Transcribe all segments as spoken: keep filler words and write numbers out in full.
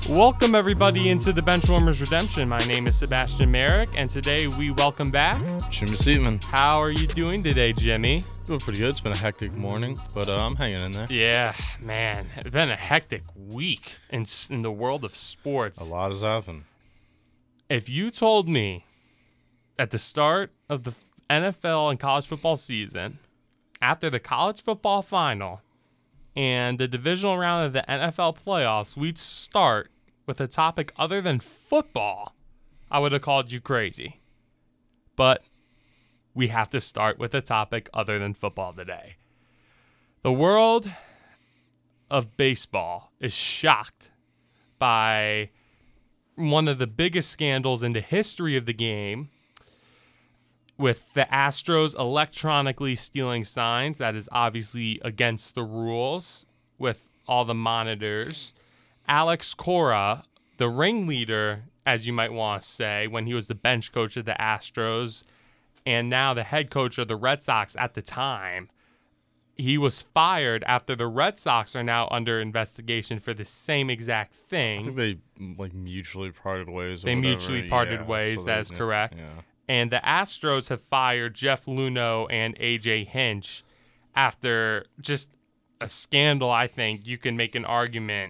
Welcome everybody into the Benchwarmers Redemption. My name is Sebastian Merrick, and today we welcome back Jimmy Seatman. How are you doing today, Jimmy? Doing pretty good. It's been a hectic morning, but uh, I'm hanging in there. Yeah, man, it's been a hectic week in in the world of sports. A lot has happened. If you told me at the start of the N F L and college football season, after the college football final and the divisional round of the N F L playoffs, we'd start with a topic other than football, I would have called you crazy. But we have to start with a topic other than football today. The world of baseball is shocked by one of the biggest scandals in the history of the game, with the Astros electronically stealing signs. That is obviously against the rules with all the monitors. Alex Cora, the ringleader, as you might want to say, when he was the bench coach of the Astros and now the head coach of the Red Sox at the time, he was fired after the Red Sox are now under investigation for the same exact thing. I think they like mutually parted ways. Or they whatever. mutually parted yeah, ways. so that they, is correct. Yeah. And the Astros have fired Jeff Luhnow and A J Hinch after just a scandal. I think you can make an argument.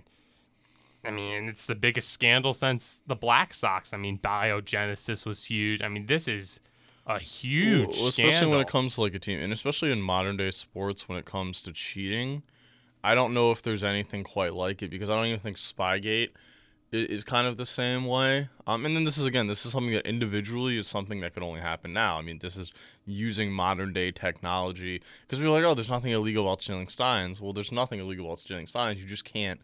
I mean, it's the biggest scandal since the Black Sox. I mean, Biogenesis was huge. I mean, this is a huge well, especially scandal. when it comes to like a team, and especially in modern day sports when it comes to cheating. I don't know if there's anything quite like it, because I don't even think Spygate is, is kind of the same way. Um, and then this is again, this is something that individually is something that could only happen now. I mean, this is using modern day technology, because we're like, oh, there's nothing illegal about stealing signs. Well, there's nothing illegal about stealing signs. You just can't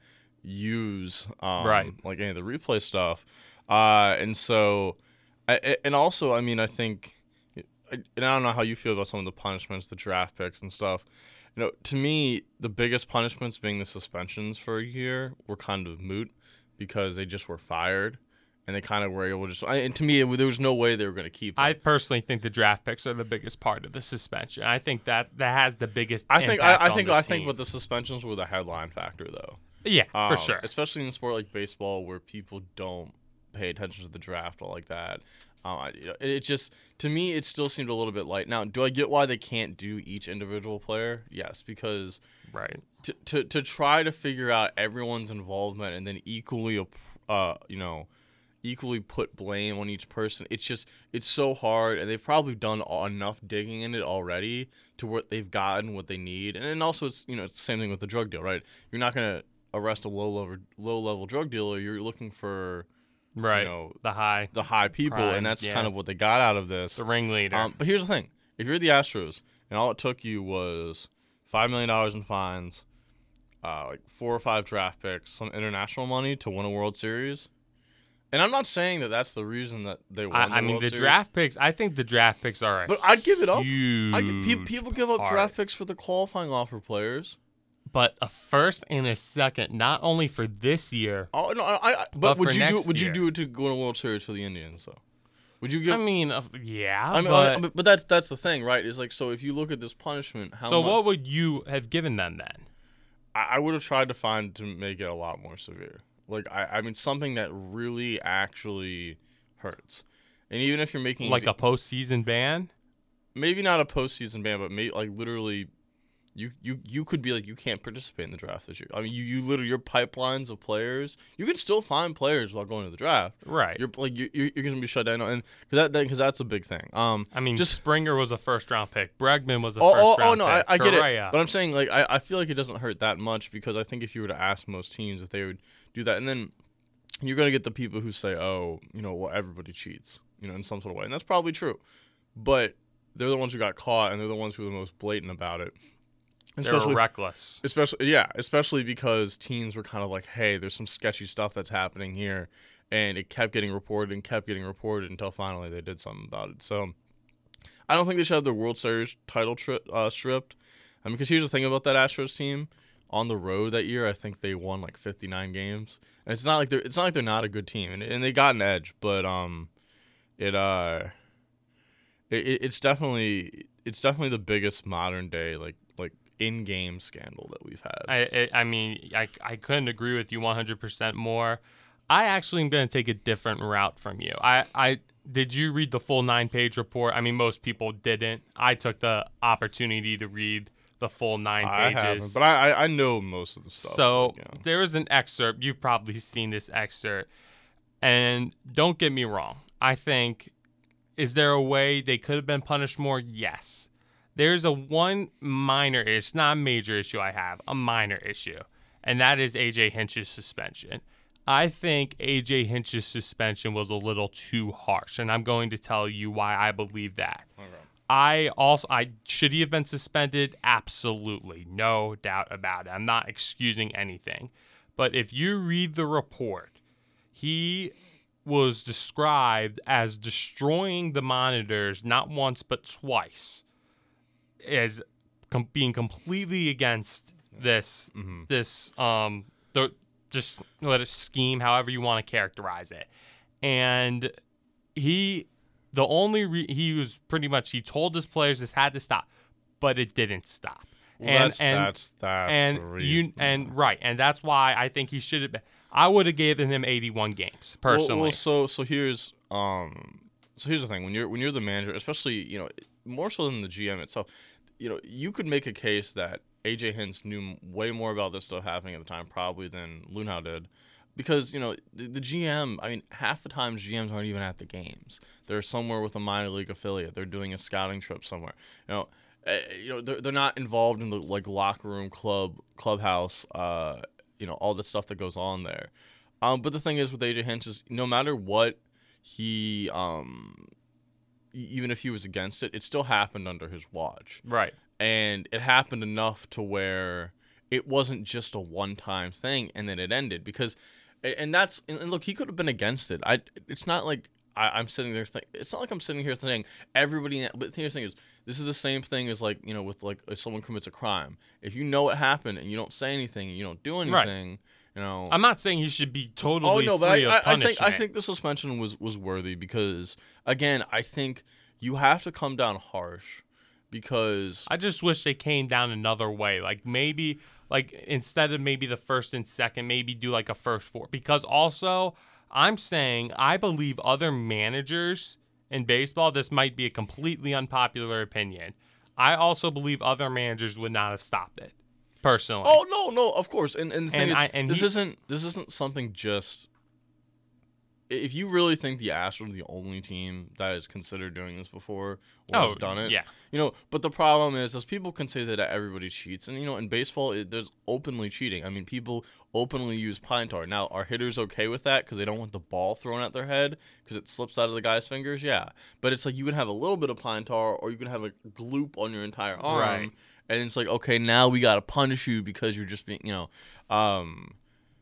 use um, right. like any of the replay stuff. Uh, and so, I, and also, I mean, I think. And I don't know how you feel about some of the punishments, the draft picks and stuff. You know, to me, the biggest punishments being the suspensions for a year were kind of moot, because they just were fired and they kind of were able to just. I, and to me, it, there was no way they were going to keep them. I personally think the draft picks are the biggest part of the suspension. I think that that has the biggest. I think. impact I, I on think. the I team. think, with the suspensions were the headline factor, though. Yeah, um, for sure. Especially in a sport like baseball, where people don't pay attention to the draft or like that. Uh, it just, to me, it still seemed a little bit light. Now, do I get why they can't do each individual player? Yes, because right to to, to try to figure out everyone's involvement and then equally, uh, you know, equally put blame on each person. It's just, it's so hard, and they've probably done enough digging in it already to where they've gotten what they need. And then also, it's you know, it's the same thing with the drug deal, right? You're not gonna arrest a low level low level drug dealer. You're looking for Right, you know, the high, the high people, crime, and that's yeah. kind of what they got out of this. The ringleader. Um, but here's the thing: if you're the Astros, and all it took you was five million dollars in fines, uh, like four or five draft picks, some international money to win a World Series, and I'm not saying that that's the reason that they won. I, the I mean, World the Series, draft picks. I think the draft picks are. A but I'd give it up. Huge I give, pe- people give up part. draft picks for the qualifying offer players. But a first and a second, not only for this year. Oh no, I. I but, But would for you do? next Would year. you do it to go to a World Series for the Indians? though? Would you give? I mean, uh, yeah. I mean, but, uh, but, but that's that's the thing, right? Is like, so if you look at this punishment, how so much, what would you have given them then? I, I would have tried to find to make it a lot more severe. Like, I, I mean, something that really actually hurts. And even if you're making Like a postseason ban? maybe not a postseason ban, but maybe like literally, you you you could be like, you can't participate in the draft this year. I mean, you you literally, your pipelines of players, you can still find players while going to the draft. Right. You're like you you're, you're gonna be shut down, and because that because that's a big thing. Um, I mean, just Springer was a first round pick. Bregman was a Oh, first oh, round oh no, pick. I, I get Correa. it. But I'm saying, like, I, I feel like it doesn't hurt that much, because I think if you were to ask most teams if they would do that, and then you're going to get the people who say, oh, you know, well, everybody cheats, you know, in some sort of way. And that's probably true. But they're the ones who got caught, and they're the ones who are the most blatant about it. They were reckless. Especially, yeah, especially because teams were kind of like, hey, there's some sketchy stuff that's happening here. And it kept getting reported and kept getting reported until finally they did something about it. So I don't think they should have their World Series title tri- uh, stripped. I mean, because here's the thing about that Astros team. On the road that year, I think they won like fifty-nine games. And it's not like they're it's not like they're not a good team, and, and they got an edge, but um, it uh, it, it's definitely it's definitely the biggest modern day like like in-game scandal that we've had. I I, I mean, I I couldn't agree with you one hundred percent more. I actually am going to take a different route from you. I, I did you read the full nine-page report? I mean, most people didn't. I took the opportunity to read the full nine I pages. haven't, but I, I I know most of the stuff. So like, you know. there is an excerpt. You've probably seen this excerpt. And don't get me wrong. I think, is there a way they could have been punished more? Yes. There's a one minor, it's not a major issue I have, a minor issue. And that is A J Hinch's suspension. I think A J Hinch's suspension was a little too harsh, and I'm going to tell you why I believe that. Okay. I also, I should he have been suspended? Absolutely, no doubt about it. I'm not excusing anything, but if you read the report, he was described as destroying the monitors not once but twice, as com- being completely against this mm-hmm. this um the. Just let it scheme, however you want to characterize it. And he, the only, re- he was pretty much, he told his players this had to stop, but it didn't stop. Well, and, that's, and, that's, that's and the reason. You, and right. And that's why I think he should have been, I would have given him eighty-one games, personally. Well, well, so, so here's, um, so here's the thing. When you're, when you're the manager, especially, you know, more so than the G M itself, you know, you could make a case that A J Hinch knew way more about this stuff happening at the time probably than Luhnow did, because, you know, the, the G M, I mean, half the time G Ms aren't even at the games. They're somewhere with a minor league affiliate. They're doing a scouting trip somewhere. You know, uh, you know, they're, they're not involved in the like locker room, club, clubhouse, uh, you know, all the stuff that goes on there. Um, but the thing is with A J Hinch is no matter what he, um, even if he was against it, it still happened under his watch. Right. And it happened enough to where it wasn't just a one-time thing and then it ended. Because, and that's, and look, he could have been against it. I. It's not like I, I'm sitting there, th- it's not like I'm sitting here saying everybody, but the thing is, this is the same thing as like, you know, with like if someone commits a crime. If you know it happened and you don't say anything and you don't do anything, right. you know. I'm not saying he should be totally oh, no, free but I, of punishment. I think, I think the suspension was, was worthy because, again, I think you have to come down harsh. Because I just wish they came down another way. Like maybe, like instead of maybe the first and second, maybe do like a first four. Because also, I'm saying I believe other managers in baseball, this might be a completely unpopular opinion. I also believe other managers would not have stopped it, personally. Oh no, no, of course. And and the thing and is, I, and this he, isn't this isn't something just. If you really think the Astros are the only team that has considered doing this before or oh, has done it, yeah. you know, but the problem is, is people can say that everybody cheats. And, you know, in baseball, it, there's openly cheating. I mean, people openly use pine tar. Now, are hitters okay with that because they don't want the ball thrown at their head because it slips out of the guy's fingers? Yeah. But it's like you can have a little bit of pine tar or you can have a gloop on your entire arm. Right. And it's like, okay, now we got to punish you because you're just being, you know. Um,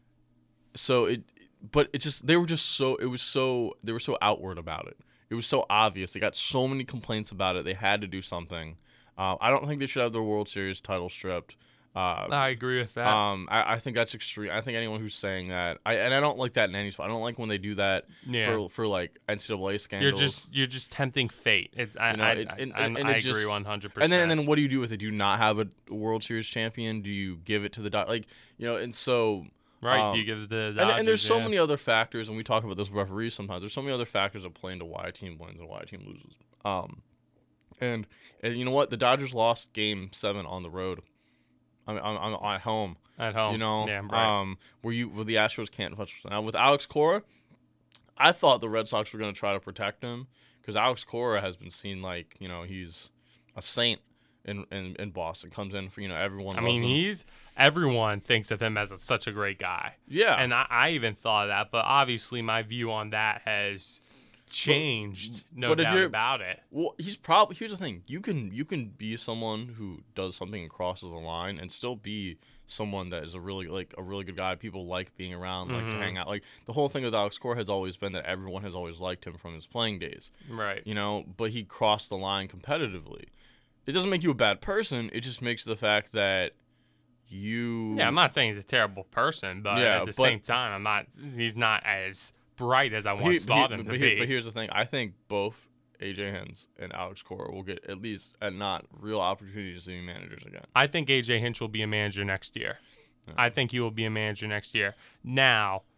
so it... But it's just they were just so it was so they were so outward about it. It was so obvious. They got so many complaints about it. They had to do something. Uh, I don't think they should have their World Series title stripped. Uh, I agree with that. Um, I, I think that's extreme. I think anyone who's saying that, I and I don't like that in any sport. I don't like when they do that yeah. for for like N C double A scandals. You're just you're just tempting fate. It's I you know, I, it, and, I, and, and I it agree just, one hundred percent. And then and then what do you do with it? Do you not have a World Series champion? Do you give it to the like you know? And so. Right, um, do you give it the Dodgers, and, and there's so yeah. many other factors, and we talk about this with referees sometimes. There's so many other factors that play into why a team wins and why a team loses. Um, and, and you know what? The Dodgers lost Game Seven on the road. I mean, on, on, at home. At home, you know, yeah, right. um, where you where the Astros can't touch. Now with Alex Cora, I thought the Red Sox were going to try to protect him because Alex Cora has been seen like you know he's a saint. In, in, in Boston comes in for you know everyone. I loves mean him. he's everyone thinks of him as a, such a great guy. Yeah, and I, I even thought of that, but obviously my view on that has changed. But, no but doubt if you're, about it. Well, he's probably here's the thing: you can you can be someone who does something and crosses the line, and still be someone that is a really like a really good guy. People like being around, like mm-hmm. to hang out. Like the whole thing with Alex Cora has always been that everyone has always liked him from his playing days. Right. You know, but he crossed the line competitively. It doesn't make you a bad person. It just makes the fact that you. Yeah, I'm not saying he's a terrible person, but yeah, at the but, same time, I'm not. He's not as bright as I once he, thought he, him to but be. He, but here's the thing: I think both A J Hinch and Alex Cora will get at least at not real opportunities to be managers again. I think A J Hinch will be a manager next year. Yeah. I think he will be a manager next year. Now,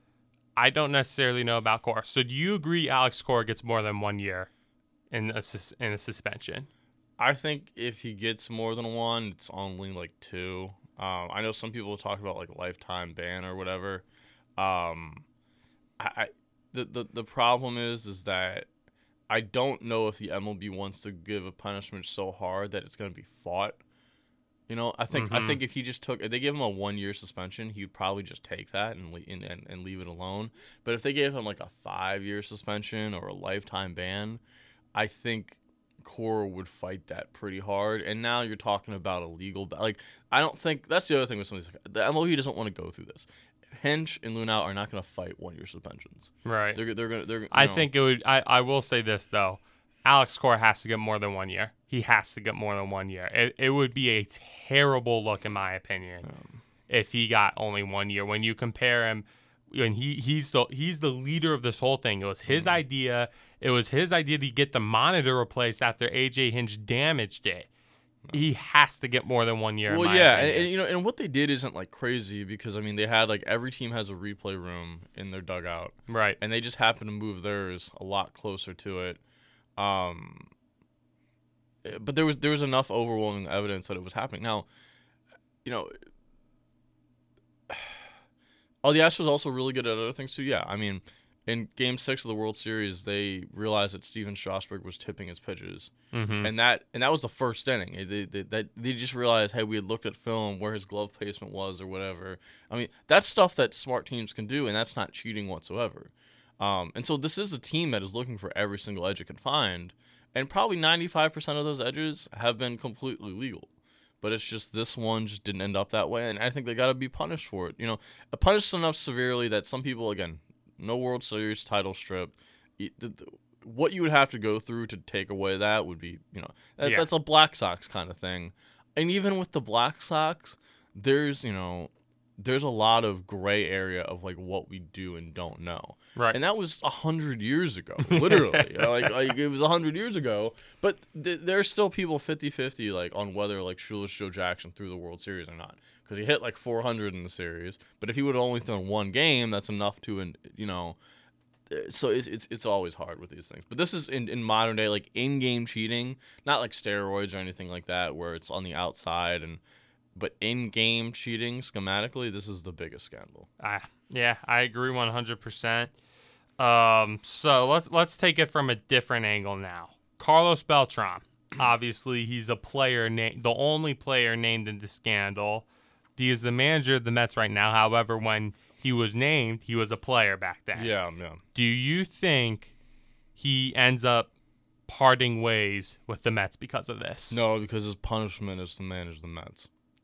I don't necessarily know about Cora. So do you agree Alex Cora gets more than one year in a, sus- in a suspension? I think if he gets more than one, it's only like two. Um, I know some people talk about like lifetime ban or whatever. Um, I, I the, the the problem is is that I don't know if the M L B wants to give a punishment so hard that it's going to be fought. You know, I think Mm-hmm. I think if he just took, if they gave him a one year suspension, he'd probably just take that and, le- and and and leave it alone. But if they gave him like a five year suspension or a lifetime ban, I think Cora would fight that pretty hard. And now you're talking about a legal, ba- like I don't think that's the other thing with some of these. The M L B doesn't want to go through this. Hinch and Lunau are not going to fight one year suspensions. Right. They're they're going to they're. you I know, think it would. I, I will say this though, Alex Cora has to get more than one year. He has to get more than one year. It it would be a terrible look, in my opinion, Um, if he got only one year. When you compare him, when he he's the he's the leader of this whole thing. It was his Mhm. idea. It was his idea to get the monitor replaced after A J Hinch damaged it. He has to get more than one year. in Well, my yeah, and, opinion. and you know, and what they did isn't like crazy because I mean they had like every team has a replay room in their dugout, right. and they just happened to move theirs a lot closer to it. Um, eh, but there was there was enough overwhelming evidence that it was happening. Now, you know, oh, the Astros also really good at other things too. Yeah, I mean, in Game Six of the World Series, they realized that Steven Strasburg was tipping his pitches. Mm-hmm. And that and that was the first inning. They, they, they, they just realized, hey, we had looked at film where his glove placement was or whatever. I mean, that's stuff that smart teams can do, and that's not cheating whatsoever. Um, and so this is a team that is looking for every single edge it can find, and probably ninety-five percent of those edges have been completely legal. But it's just this one just didn't end up that way, and I think they got to be punished for it. You know, punished enough severely that some people, again, no World Series title strip. The, the, what you would have to go through to take away that would be, you know, that, Yeah. that's a Black Sox kind of thing. And even with the Black Sox, there's, you know, there's a lot of gray area of like what we do and don't know. Right. And that was a hundred years ago, literally. You know, like, like it was a hundred years ago. But th- there's still people fifty-fifty like on whether like Shoeless Joe Jackson threw the World Series or not, because he hit like four hundred in the series. But if he would have only thrown one game, that's enough to, and you know. So it's, it's it's always hard with these things. But this is in, in modern day, like in-game cheating, not like steroids or anything like that, where it's on the outside and. But in-game cheating, schematically, this is the biggest scandal. Ah, yeah, I agree one hundred percent. Um, so let's let's take it from a different angle now. Carlos Beltran, obviously, he's a player named the only player named in the scandal. He is the manager of the Mets right now. However, when he was named, he was a player back then. Yeah, yeah. Do you think he ends up parting ways with the Mets because of this? No, because his punishment is to manage the Mets.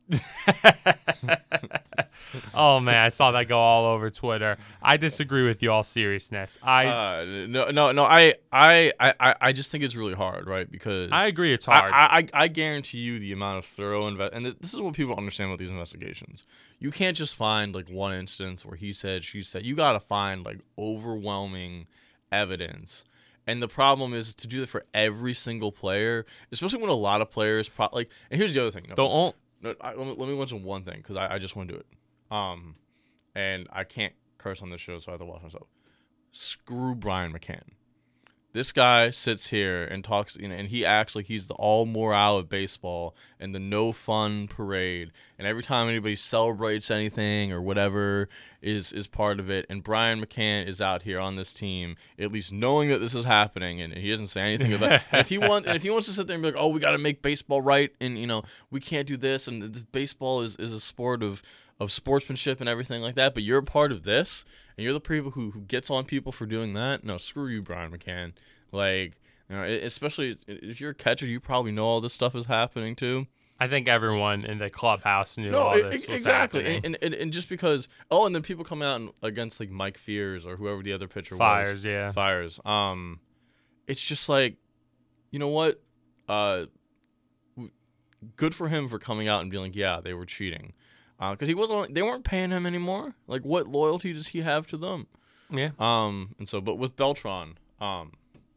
Oh man, I saw that go all over Twitter. I disagree with you, all seriousness. I uh, no, no, no. I, I, I, I just think it's really hard, right? Because I agree, it's hard. I, I, I guarantee you the amount of thorough invest, and this is what people don't understand about these investigations. You can't just find like one instance where he said, she said. You got to find like overwhelming evidence. And the problem is to do that for every single player, especially when a lot of players pro- like. And here's the other thing. No, the on- no, I, let, me, let me mention one thing because I, I just want to do it. Um, and I can't curse on this show, so I have to watch myself. Screw Brian McCann. This guy sits here and talks, you know, and he acts like he's the all morale of baseball and the no fun parade. And every time anybody celebrates anything or whatever is is part of it. And Brian McCann is out here on this team, at least knowing that this is happening, and, and he doesn't say anything about it. And if he wants, and if he wants to sit there and be like, "Oh, we got to make baseball right," and you know, we can't do this, and this baseball is, is a sport of of sportsmanship and everything like that, but you're a part of this, and you're the people who, who gets on people for doing that. No, screw you, Brian McCann. Like, you know, especially if you're a catcher, you probably know all this stuff is happening too. I think everyone in the clubhouse knew No, all e- this was exactly, happening. and, and and just because, oh, and then people come out and, against like Mike Fears or whoever the other pitcher Fires, was, yeah. Fires. Um, it's just like, you know what, uh, w- good for him for coming out and being like, yeah, they were cheating. Because uh, he wasn't, they weren't paying him anymore. Like, what loyalty does he have to them? Yeah. Um, and so, but with Beltran, um,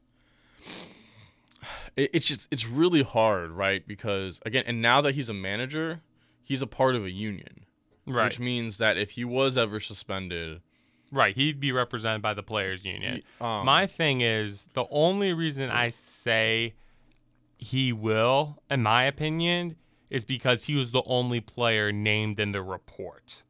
it, it's just, it's really hard, right? Because again, and now that he's a manager, he's a part of a union, Right. which means that if he was ever suspended, Right, he'd be represented by the players' union. He- um, My thing is, the only reason I say he will, in my opinion, is because he was the only player named in the report.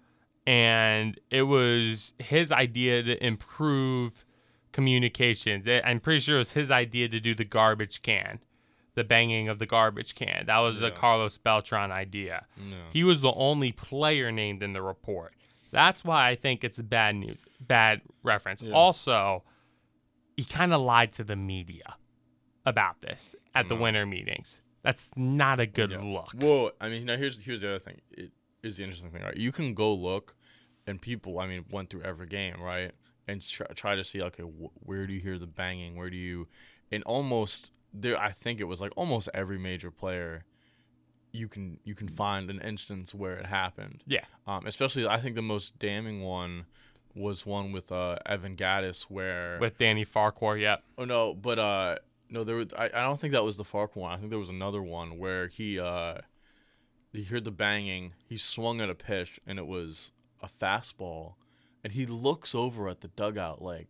And it was his idea to improve communications. It- I'm pretty sure it was his idea to do the garbage can, the banging of the garbage can. That was a Yeah. Carlos Beltran idea. No. He was the only player named in the report. That's why I think it's bad news, bad reference. Yeah. Also, he kind of lied to the media about this at the No. winter meetings. That's not a good Yeah. look. Well, I mean, now here's here's the other thing. It is the interesting thing, right? You can go look, and people, I mean, went through every game, right, and try, try to see, okay, wh- where do you hear the banging? Where do you, and almost there, I think it was like almost every major player, you can you can find an instance where it happened. Yeah. Um, especially, I think the most damning one was one with uh, Evan Gaddis, where With Danny Farquhar, yep. oh no, but uh. No, there. Was, I, I don't think that was the Farquhar one. I think there was another one where he uh, he heard the banging. He swung at a pitch, and it was a fastball. And he looks over at the dugout like,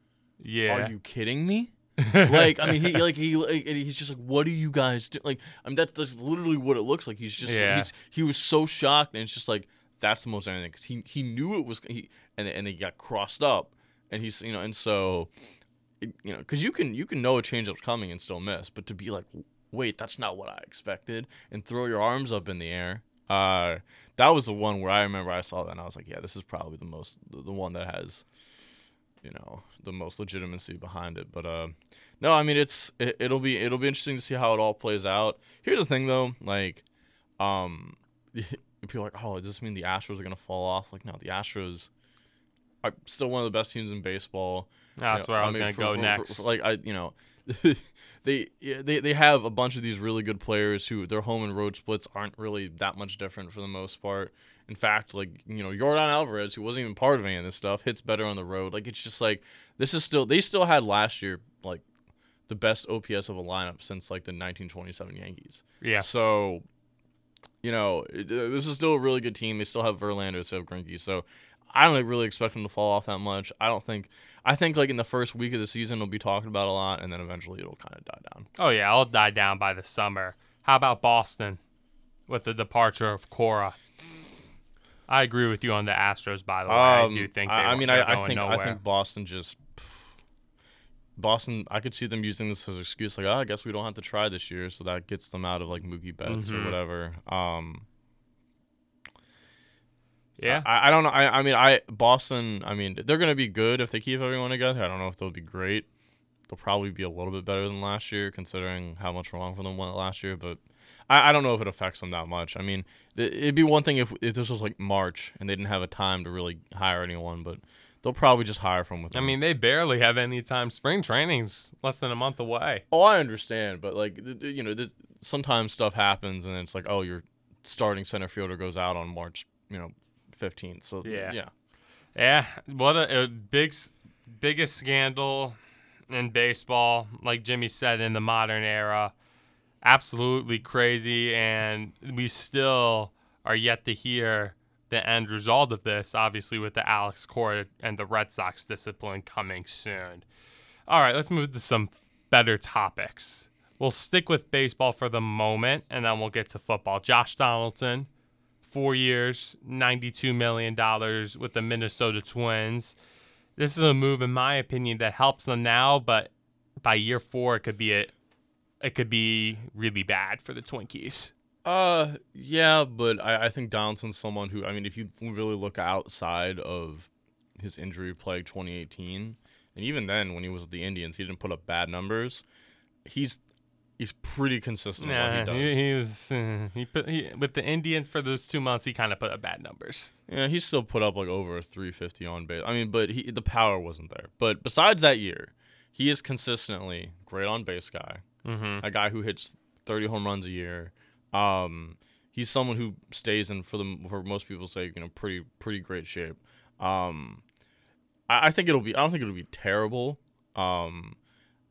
Yeah. "Are you kidding me?" Like, I mean, he like he like, and he's just like, "What are you guys do?" Like, I mean, that, that's literally what it looks like. He's just Yeah. he's he was so shocked, and it's just like that's the most anything because he he knew it was he and and they got crossed up, and he's you know and so. You know, because you can you can know a changeup's coming and still miss, but to be like, wait, that's not what I expected, and throw your arms up in the air, uh, that was the one where I remember I saw that and I was like, yeah, this is probably the most the, the one that has, you know, the most legitimacy behind it. But uh, no, I mean it's it, it'll be it'll be interesting to see how it all plays out. Here's the thing though, like, um, people are like, oh, does this mean the Astros are gonna fall off? Like, no, the Astros are still one of the best teams in baseball. That's You know, where I was mean, going to for- go for- for- next. for, like I, you know, they they they have a bunch of these really good players who their home and road splits aren't really that much different for the most part. In fact, like you know, Yordan Alvarez, who wasn't even part of any of this stuff, hits better on the road. Like it's just like this is still they still had last year like the best O P S of a lineup since like the nineteen twenty-seven Yankees. Yeah. So, you know, it- uh, this is still a really good team. They still have Verlander, they still have Greinke. So, I don't really expect them to fall off that much. I don't think. I think like in the first week of the season, they'll be talking about a lot, and then eventually it'll kind of die down. Oh, yeah, I'll die down by the summer. How about Boston with the departure of Cora? I agree with you on the Astros, by the way. I do think they, Um, I, I mean, they're I, I going think nowhere. I think Boston just. Boston, I could see them using this as an excuse, like, oh, I guess we don't have to try this year, so that gets them out of like Mookie Betts Mhm. or whatever. Um, yeah. I, I don't know. I, I mean, I Boston. I mean, they're gonna be good if they keep everyone together. I don't know if they'll be great. They'll probably be a little bit better than last year, considering how much wrong for them went last year. But I, I don't know if it affects them that much. I mean, th- it'd be one thing if if this was like March and they didn't have a time to really hire anyone, but they'll probably just hire from I within. mean, they barely have any time. Spring training's less than a month away. oh, I understand, but like th- th- you know, th- sometimes stuff happens and it's like, oh, your starting center fielder goes out on March, you know, fifteenth. So Yeah. yeah. Yeah, what a, a big, s- biggest scandal in baseball, like Jimmy said, in the modern era. Absolutely crazy, and we still are yet to hear the end result of this, obviously with the Alex Cora and the Red Sox discipline coming soon. All right, let's move to some better topics. We'll stick with baseball for the moment, and then we'll get to football. Josh Donaldson, four years, ninety-two million dollars with the Minnesota Twins. This is a move, in my opinion, that helps them now, but by year four, it could be a, it could be really bad for the Twinkies. Uh, yeah, but I, I think Donaldson's someone who, I mean, if you really look outside of his injury-plagued twenty eighteen, and even then when he was with the Indians, he didn't put up bad numbers. He's he's pretty consistent in what he Nah, does. he, he was uh, he put he, with the Indians for those two months. He kind of put up bad numbers. Yeah, he still put up like over a three fifty on base. I mean, but he the power wasn't there. But besides that year, he is consistently great on base guy. Mm-hmm. A guy who hits thirty home runs a year. Um, he's someone who stays in for the for most people's sake, you know, pretty pretty great shape. Um, I, I think it'll be. I don't think it'll be terrible. Um,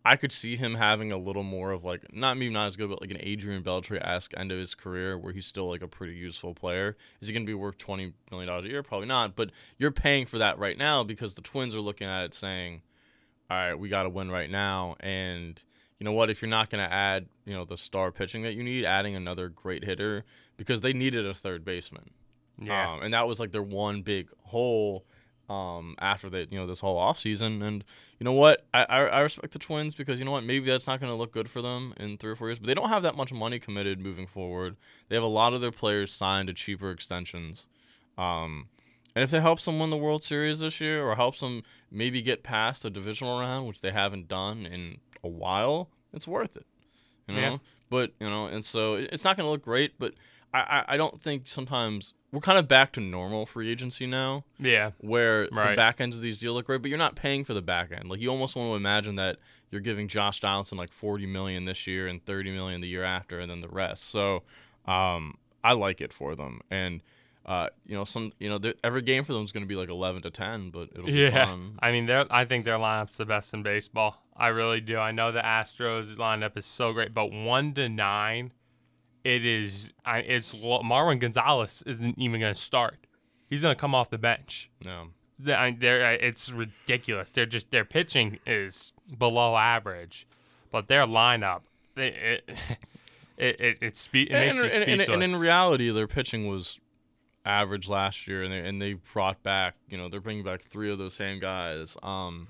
I could see him having a little more of like not maybe not as good, but like an Adrian Beltre-esque end of his career where he's still like a pretty useful player. Is he going to be worth twenty million dollars a year? Probably not. But you're paying for that right now because the Twins are looking at it saying, all right, we got to win right now. And you know what? If you're not going to add, you know, the star pitching that you need, adding another great hitter because they needed a third baseman. Yeah. Um, and that was like their one big hole um, after the, you know, this whole offseason. And you know what? I, I, I respect the Twins because, you know what? Maybe that's not going to look good for them in three or four years. But they don't have that much money committed moving forward. They have a lot of their players signed to cheaper extensions. Um, and if they help them win the World Series this year or helps them maybe get past the divisional round, which they haven't done in a while, it's worth it. You know? Yeah. But, you know, and so it's not going to look great, but I, I, I don't think sometimes we're kind of back to normal free agency now. Yeah. Where Right. the back ends of these deals look great, but you're not paying for the back end. Like you almost want to imagine that you're giving Josh Donaldson like forty million dollars this year and thirty million dollars the year after, and then the rest. So um, I like it for them, and uh, you know some you know every game for them is going to be like eleven to ten, but it'll be Yeah. fun. I mean, they're, I think their lineup's the best in baseball. I really do. I know the Astros lineup is so great, but one to nine, it is. I it's Marwin Gonzalez isn't even going to start. He's going to come off the bench. No. They're, they're, it's ridiculous. They're just their pitching is below average, but their lineup, it it it, it, it, spe- it makes and, you and, speechless. and, and in reality, their pitching was average last year, and they and they brought back, you know, they're bringing back three of those same guys. Um,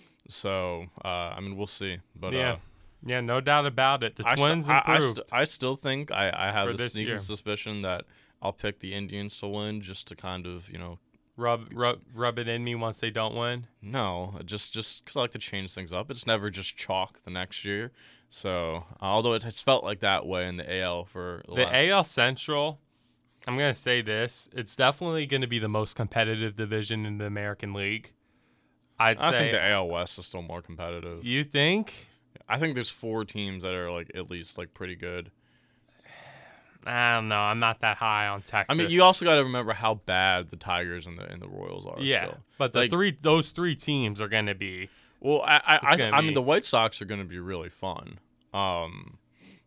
so uh, I mean, we'll see. But yeah, uh, yeah, no doubt about it. The I Twins st- I, I, improved. st- I still think I, I have for a this sneaking year. suspicion that I'll pick the Indians to win just to kind of, you know, Rub, rub, rub it in me once they don't win. no, just just because I like to change things up. It's never just chalk the next year. So although it has felt like that way in the A L for the, The last, A L Central, I'm gonna say this: it's definitely going to be the most competitive division in the American League. I'd I say. think the A L West is still more competitive. You think? I think there's four teams that are like at least like pretty good. I don't know. I'm not that high on Texas. I mean, you also got to remember how bad the Tigers and the and the Royals are. yeah, still. but the Like- three those three teams are going to be. Well, I I I, gonna I be- mean the White Sox are going to be really fun. Um,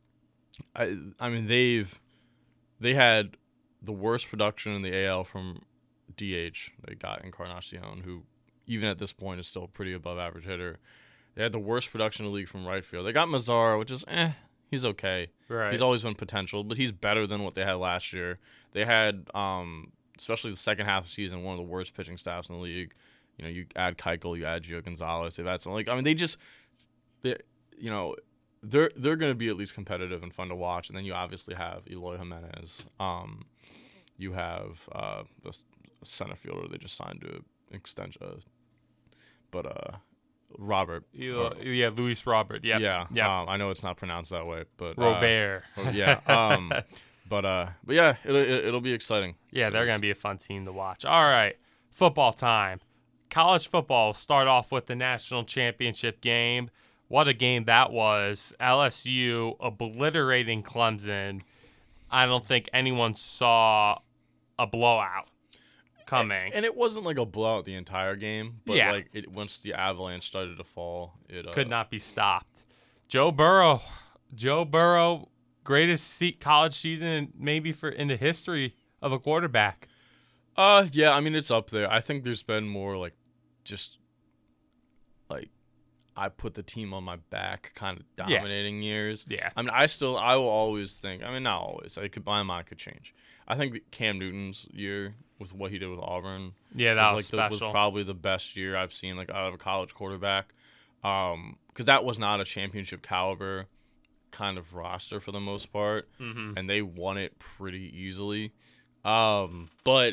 I I mean they've they had the worst production in the A L from D H. They got Encarnacion, who even at this point is still a pretty above average hitter. They had the worst production in the league from right field. They got Mazzara, which is eh, he's okay. Right. He's always been potential, but he's better than what they had last year. They had, um, especially the second half of the season, one of the worst pitching staffs in the league. You know, you add Keuchel, you add Gio Gonzalez. They've had some like I mean, they just, they, you know, they're they're going to be at least competitive and fun to watch. And then you obviously have Eloy Jimenez. Um, you have uh, the center fielder they just signed to extension, uh, but uh, Robert. You- or- yeah, Luis Robert. Yep. Yeah, Yeah. Um, I know it's not pronounced that way, but uh, Robert. oh, yeah. Um, but uh, but yeah, it'll it'll be exciting. Yeah, they're going to be a fun team to watch. All right, football time. College football will start off with the national championship game. What a game that was. L S U obliterating Clemson. I don't think anyone saw a blowout coming. And it wasn't like a blowout the entire game, but Yeah. like it once the avalanche started to fall, it uh, Could not be stopped. Joe Burrow. Joe Burrow, greatest se- college season maybe for in the history of a quarterback. Uh, yeah, I mean it's up there. I think there's been more like just like I put the team on my back kind of Yeah. dominating years. Yeah. I mean, I still, I will always think. I mean, not always. I could, my mind could change. I think that Cam Newton's year with what he did with Auburn Yeah, that was, was like the, special. was probably the best year I've seen like out of a college quarterback. Um, because that was not a championship caliber kind of roster for the most part, Mhm. and they won it pretty easily. Um, but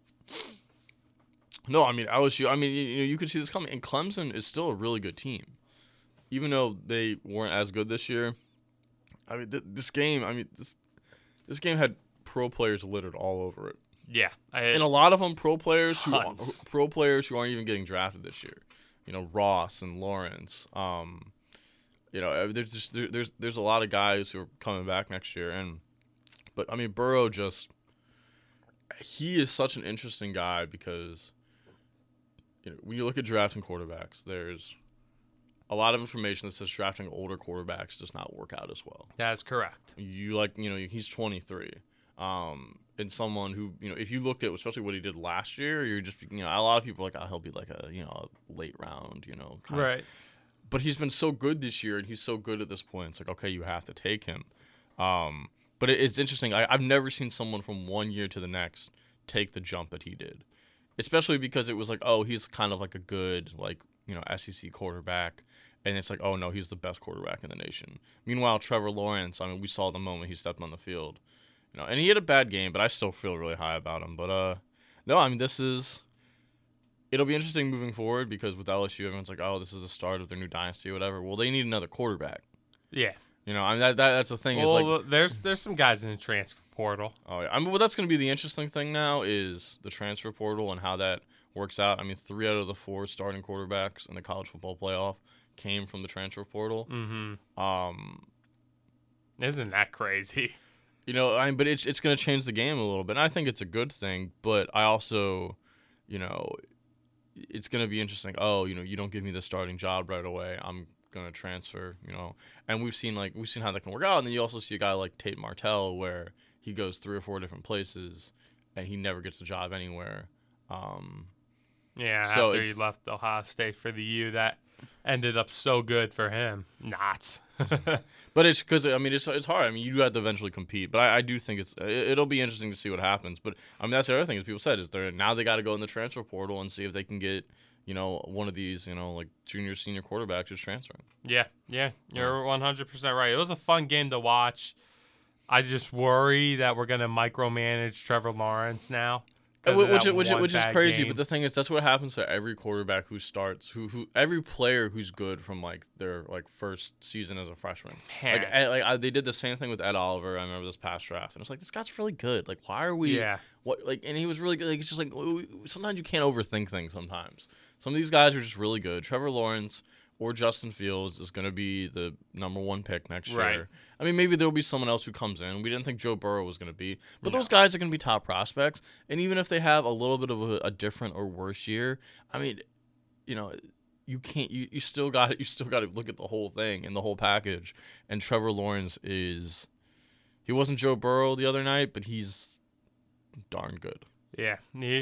no, I mean L S U. I mean, you, you could see this coming, and Clemson is still a really good team, even though they weren't as good this year. I mean, th- this game. I mean, this this game had pro players littered all over it. Yeah. I, And a lot of them pro players who Tons. pro players who aren't even getting drafted this year. You know, Ross and Lawrence. Um, you know, there's just there, there's there's a lot of guys who are coming back next year, and but I mean Burrow just he is such an interesting guy because you know when you look at drafting quarterbacks, there's a lot of information that says drafting older quarterbacks does not work out as well. That's correct. You like, you know, he's twenty-three. Um, and someone who, you know, if you looked at especially what he did last year, you're just, you know, a lot of people are like, oh, he'll be like a, you know, a late round, you know, kind right. of. But he's been so good this year, and he's so good at this point. It's like, okay, you have to take him. Um, but it, it's interesting. I, I've never seen someone from one year to the next take the jump that he did, especially because it was like, oh, he's kind of like a good, like, you know, S E C quarterback. And it's like, oh, no, he's the best quarterback in the nation. Meanwhile, Trevor Lawrence, I mean, we saw the moment he stepped on the field. You know, and he had a bad game, but I still feel really high about him. But, uh, no, I mean, this is – it'll be interesting moving forward because with L S U, everyone's like, oh, this is the start of their new dynasty or whatever. Well, they need another quarterback. Yeah. You know, I mean, that, that that's the thing. Well, is like, there's there's some guys in the transfer portal. Oh, yeah. I mean, well, that's going to be the interesting thing now is the transfer portal and how that works out. I mean, three out of the four starting quarterbacks in the college football playoff came from the transfer portal. Mm-hmm. Um, Isn't that crazy? You know, I mean, but it's it's going to change the game a little bit. And I think it's a good thing, but I also, you know, it's going to be interesting. Oh, you know, you don't give me the starting job right away. I'm going to transfer, you know. And we've seen like we've seen how that can work out. And then you also see a guy like Tate Martell where he goes three or four different places and he never gets a job anywhere. Um, yeah, so after he left Ohio State for the U, that ended up so good for him. Not. But it's because, I mean, it's it's hard. I mean, you do have to eventually compete. But I, I do think it's it, it'll be interesting to see what happens. But, I mean, that's the other thing, as people said, is they're now they got to go in the transfer portal and see if they can get, you know, one of these, you know, like junior, senior quarterbacks who's transferring. Yeah, yeah, you're one hundred percent right. It was a fun game to watch. I just worry that we're going to micromanage Trevor Lawrence now. Which which which is crazy, game. But the thing is, that's what happens to every quarterback who starts, who who every player who's good from like their like first season as a freshman. Man. Like Ed, like I, they did the same thing with Ed Oliver. I remember this past draft, and it's like this guy's really good. Like why are we? Yeah. What like and he was really good. Like it's just like sometimes you can't overthink things. Sometimes some of these guys are just really good. Trevor Lawrence or Justin Fields is going to be the number one pick next right. year. I mean, maybe there'll be someone else who comes in. We didn't think Joe Burrow was going to be. But no. those guys are going to be top prospects. And even if they have a little bit of a, a different or worse year, I mean, you know, you can't. You, you still got you still got to look at the whole thing and the whole package. And Trevor Lawrence is, he wasn't Joe Burrow the other night, but he's darn good. Yeah, he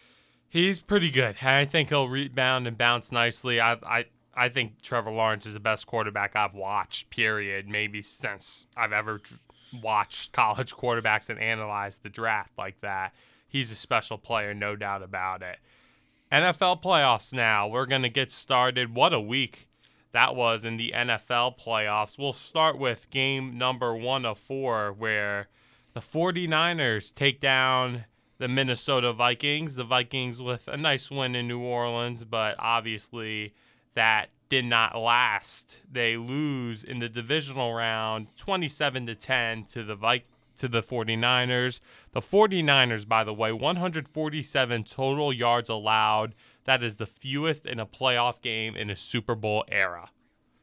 he's pretty good. I think he'll rebound and bounce nicely. I I. I think Trevor Lawrence is the best quarterback I've watched, period, maybe since I've ever watched college quarterbacks and analyzed the draft like that. He's a special player, no doubt about it. N F L playoffs now. We're going to get started. What a week that was in the N F L playoffs. We'll start with game number one of four, where the 49ers take down the Minnesota Vikings. The Vikings with a nice win in New Orleans, but obviously that did not last. They lose in the divisional round twenty-seven to ten to the Vi- to the 49ers. The 49ers, by the way, one hundred forty-seven total yards allowed. That is the fewest in a playoff game in a Super Bowl era.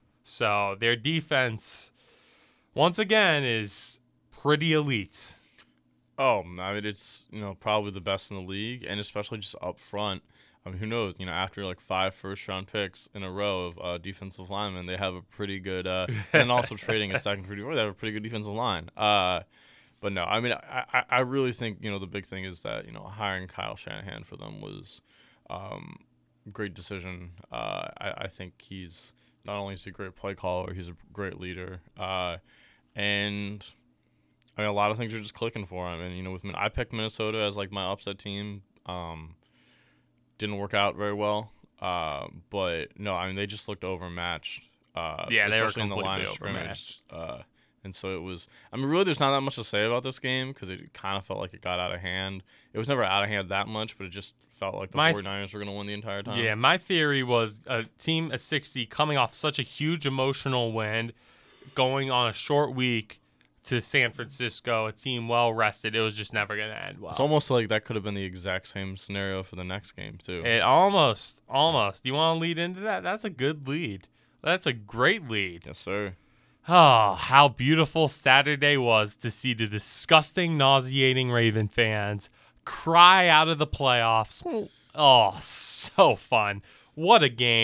So their defense, once again, is pretty elite. Oh, I mean, it's, you know, probably the best in the league, and especially just up front. I mean, who knows? You know, after like five first-round picks in a row of uh, defensive linemen, they have a pretty good, uh, and also trading a second for D four, they have a pretty good defensive line. Uh, but no, I mean, I, I, I really think, you know, the big thing is that, you know, hiring Kyle Shanahan for them was um, a great decision. Uh, I, I think he's not only is he a great play caller, he's a great leader, uh, and I mean, a lot of things are just clicking for him. And you know, with I picked Minnesota as like my upset team. Um, Didn't work out very well, uh, but no, I mean they just looked overmatched. Uh, yeah, they were especially in the line of scrimmage. Uh, and so it was. I mean, really, there's not that much to say about this game because it kind of felt like it got out of hand. It was never out of hand that much, but it just felt like the my, 49ers were going to win the entire time. Yeah, my theory was a team at sixty coming off such a huge emotional win, going on a short week to San Francisco, a team well rested. It was just never going to end well. It's almost like that could have been the exact same scenario for the next game too. It almost, almost. Do you want to lead into that? That's a good lead. That's a great lead. Yes, sir. Oh, how beautiful Saturday was to see the disgusting, nauseating Raven fans cry out of the playoffs. Oh, so fun. What a game.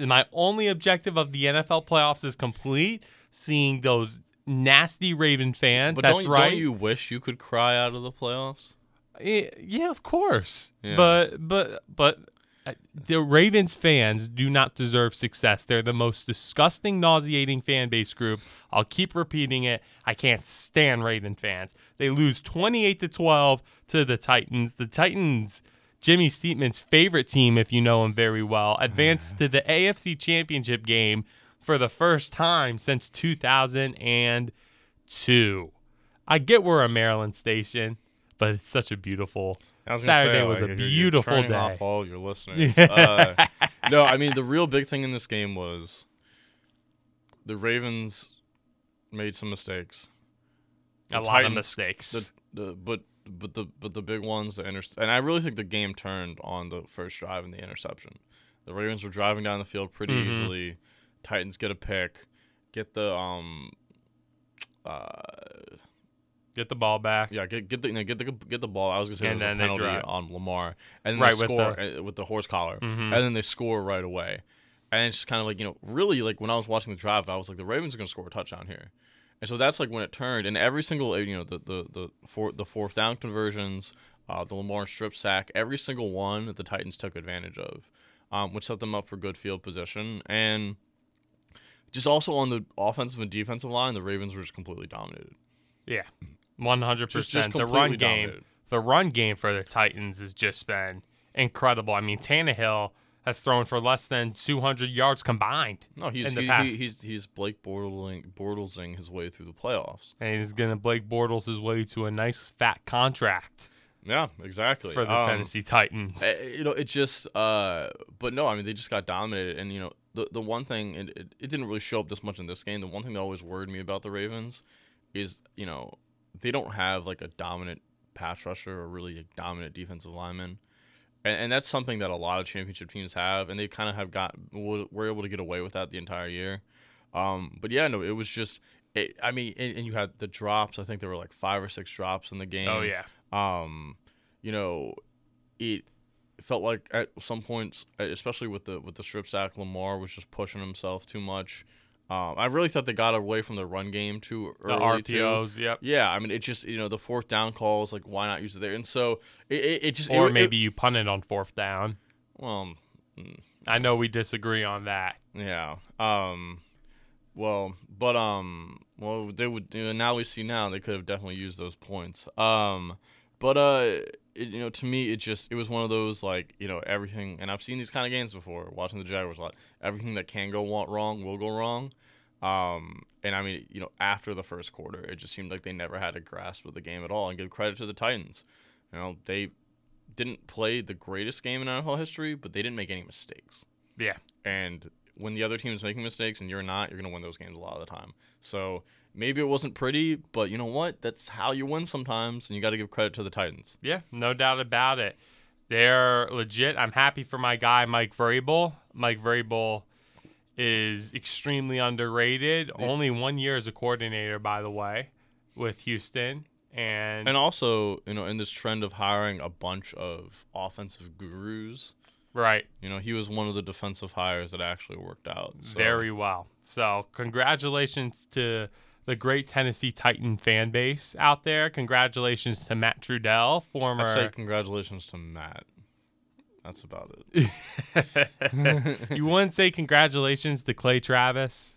my only objective of the N F L playoffs is complete. Seeing those nasty Raven fans. But That's don't, right. Don't you wish you could cry out of the playoffs? Yeah, of course. Yeah. But but but uh, the Ravens fans do not deserve success. They're the most disgusting, nauseating fan base group. I'll keep repeating it. I can't stand Raven fans. They lose twenty-eight to twelve to the Titans. The Titans, Jimmy Steetman's favorite team, if you know him very well, advanced to the A F C Championship game for the first time since two thousand two. I get we're a Maryland station, but it's such a beautiful Saturday say, was like, a you're, beautiful you're turning day. Off all of your listeners. uh, no, I mean the real big thing in this game was the Ravens made some mistakes. The a lot Titans, of mistakes. The, the but but the but the big ones, the inter- and I really think the game turned on the first drive and the interception. The Ravens were driving down the field pretty Mhm. easily. Titans get a pick, get the um, uh, Get the ball back. yeah, get get the you know, get the get the ball. I was gonna say And there was then a they penalty drive. on Lamar, and then Right, they with score the- uh, with the horse collar, Mhm. and then they score right away. And it's just kind of like, you know, really like when I was watching the drive, I was like, the Ravens are gonna score a touchdown here, and so that's like when it turned. And every single you know the the the four, the fourth down conversions, uh, the Lamar strip sack, every single one that the Titans took advantage of, um, which set them up for good field position. And just also on the offensive and defensive line, the Ravens were just completely dominated. Yeah, one hundred Just just percent. The completely run game, dominated. the run game for the Titans has just been incredible. I mean, Tannehill has thrown for less than two hundred yards combined. No, he's in the he, past. he, he's he's Blake Bortling, Bortlesing his way through the playoffs. And he's going to Blake Bortles his way to a nice fat contract Yeah, exactly. for the Um, Tennessee Titans. eh, You know, it just, uh, but no, I mean, they just got dominated. And, you know, the the one thing, and it, it didn't really show up this much in this game, the one thing that always worried me about the Ravens is, you know, they don't have like a dominant pass rusher or really a dominant defensive lineman. And, and that's something that a lot of championship teams have, and they kind of have got, were able to get away with that the entire year. Um, but yeah, no, it was just, it, I mean, and, and you had the drops. I think there were like five or six drops in the game. Oh, yeah. Um, you know, it felt like at some points, especially with the with the strip sack, Lamar was just pushing himself too much. Um, I really thought they got away from the run game too early. The R P Os, too. yep. Yeah, I mean, it just, you know, the fourth down calls, like, why not use it there? And so it, it, it just. Or it, maybe it, you punt it on fourth down. Well, mm, I know we disagree on that. yeah. Um, well, but um, well, they would. You know, now we see now they could have definitely used those points. Um, but uh, it, you know, to me, it just it was one of those like you know everything, and I've seen these kind of games before. Watching the Jaguars a lot, everything that can go wrong will go wrong. Um, and I mean, you know, after the first quarter, it just seemed like they never had a grasp of the game at all. And give credit to the Titans. You know, they didn't play the greatest game in N F L history, but they didn't make any mistakes. Yeah. And when the other team is making mistakes and you're not, you're going to win those games a lot of the time. So maybe it wasn't pretty, but you know what? That's how you win sometimes, and you got to give credit to the Titans. Yeah, no doubt about it. They're legit. I'm happy for my guy, Mike Vrabel. Mike Vrabel is extremely underrated. Yeah. Only one year as a coordinator, by the way, with Houston. And, And also, you know, in this trend of hiring a bunch of offensive gurus, right, you know, he was one of the defensive hires that actually worked out. So. very well. So congratulations to the great Tennessee Titan fan base out there. Congratulations to Matt Trudell, former. I'd say congratulations to Matt. That's about it. You wouldn't say congratulations to Clay Travis?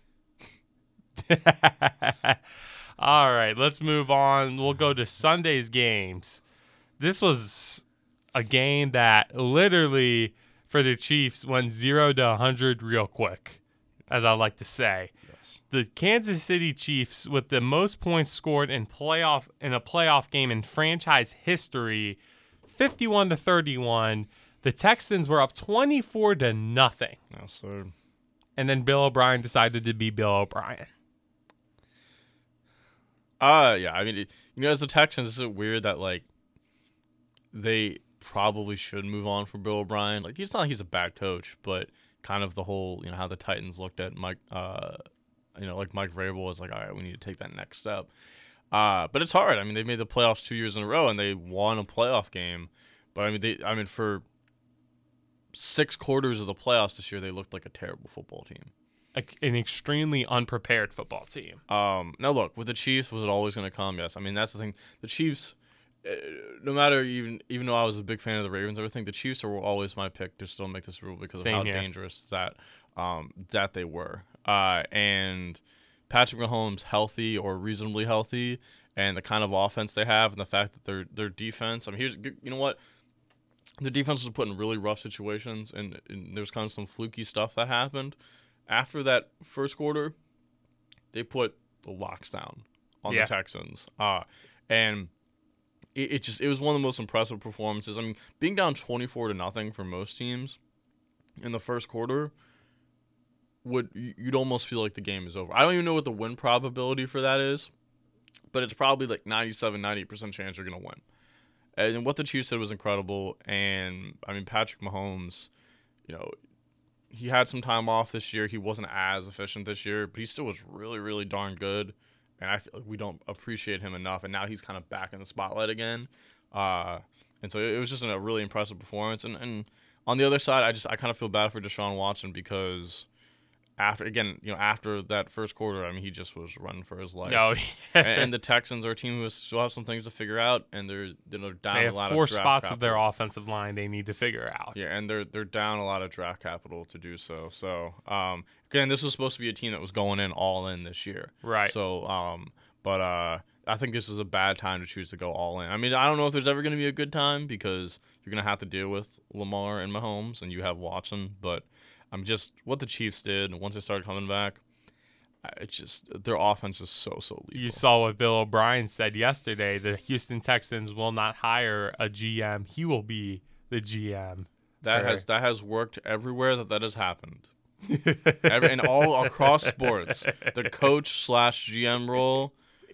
All right, let's move on. We'll go to Sunday's games. This was a game that literally, for the Chiefs, went zero to one hundred real quick, as I like to say. Yes. The Kansas City Chiefs, with the most points scored in playoff in a playoff game in franchise history, fifty-one to thirty-one. The Texans were up twenty-four to nothing. Yes, sir. And then Bill O'Brien decided to be Bill O'Brien. Uh, yeah, I mean, it, you know, as the Texans, is it weird that, like, they probably should move on from Bill O'Brien? Like, it's not like he's a bad coach, but kind of the whole, you know, how the Titans looked at Mike, uh, you know, like Mike Vrabel was like, all right, we need to take that next step. Uh, but it's hard. I mean, they made the playoffs two years in a row, and they won a playoff game. But, I mean, they, I mean, for six quarters of the playoffs this year, they looked like a terrible football team. A, an extremely unprepared football team. Um, now, look, with the Chiefs, was it always going to come? Yes. I mean, that's the thing. The Chiefs, uh, no matter even even though I was a big fan of the Ravens, I think the Chiefs are always my pick to still make this rule because Same of how here. dangerous that um, that they were. Uh, and Patrick Mahomes healthy or reasonably healthy, and the kind of offense they have, and the fact that their their defense. I mean, here's you know what. The defense was put in really rough situations, and, and there's kind of some fluky stuff that happened. After that first quarter, they put the locks down on yeah. the Texans. Uh, and it, it just it was one of the most impressive performances. I mean, being down twenty-four to nothing for most teams in the first quarter, would you'd almost feel like the game is over. I don't even know what the win probability for that is, but it's probably like ninety-seven, ninety-eight percent chance you're going to win. And what the Chiefs did was incredible. And, I mean, Patrick Mahomes, you know, he had some time off this year. He wasn't as efficient this year, but he still was really, really darn good. And I feel like we don't appreciate him enough. And now he's kind of back in the spotlight again. Uh, and so it was just a really impressive performance. And, and on the other side, I just I kind of feel bad for Deshaun Watson because after again, you know, after that first quarter, I mean, he just was running for his life. No, and, and the Texans are a team who still have some things to figure out, and they're they're down they a have lot four of draft spots capital. of their offensive line they need to figure out. Yeah, and they're they're down a lot of draft capital to do so. So um, again, this was supposed to be a team that was going in all in this year. Right. So um, but uh, I think this is a bad time to choose to go all in. I mean, I don't know if there's ever going to be a good time because you're going to have to deal with Lamar and Mahomes, and you have Watson, but. I'm just what the Chiefs did once they started coming back. It's just their offense is so so lethal. You saw what Bill O'Brien said yesterday. The Houston Texans will not hire a G M. He will be the G M. That for... has that has worked everywhere that that has happened. Every, and all across sports, the coach slash G M role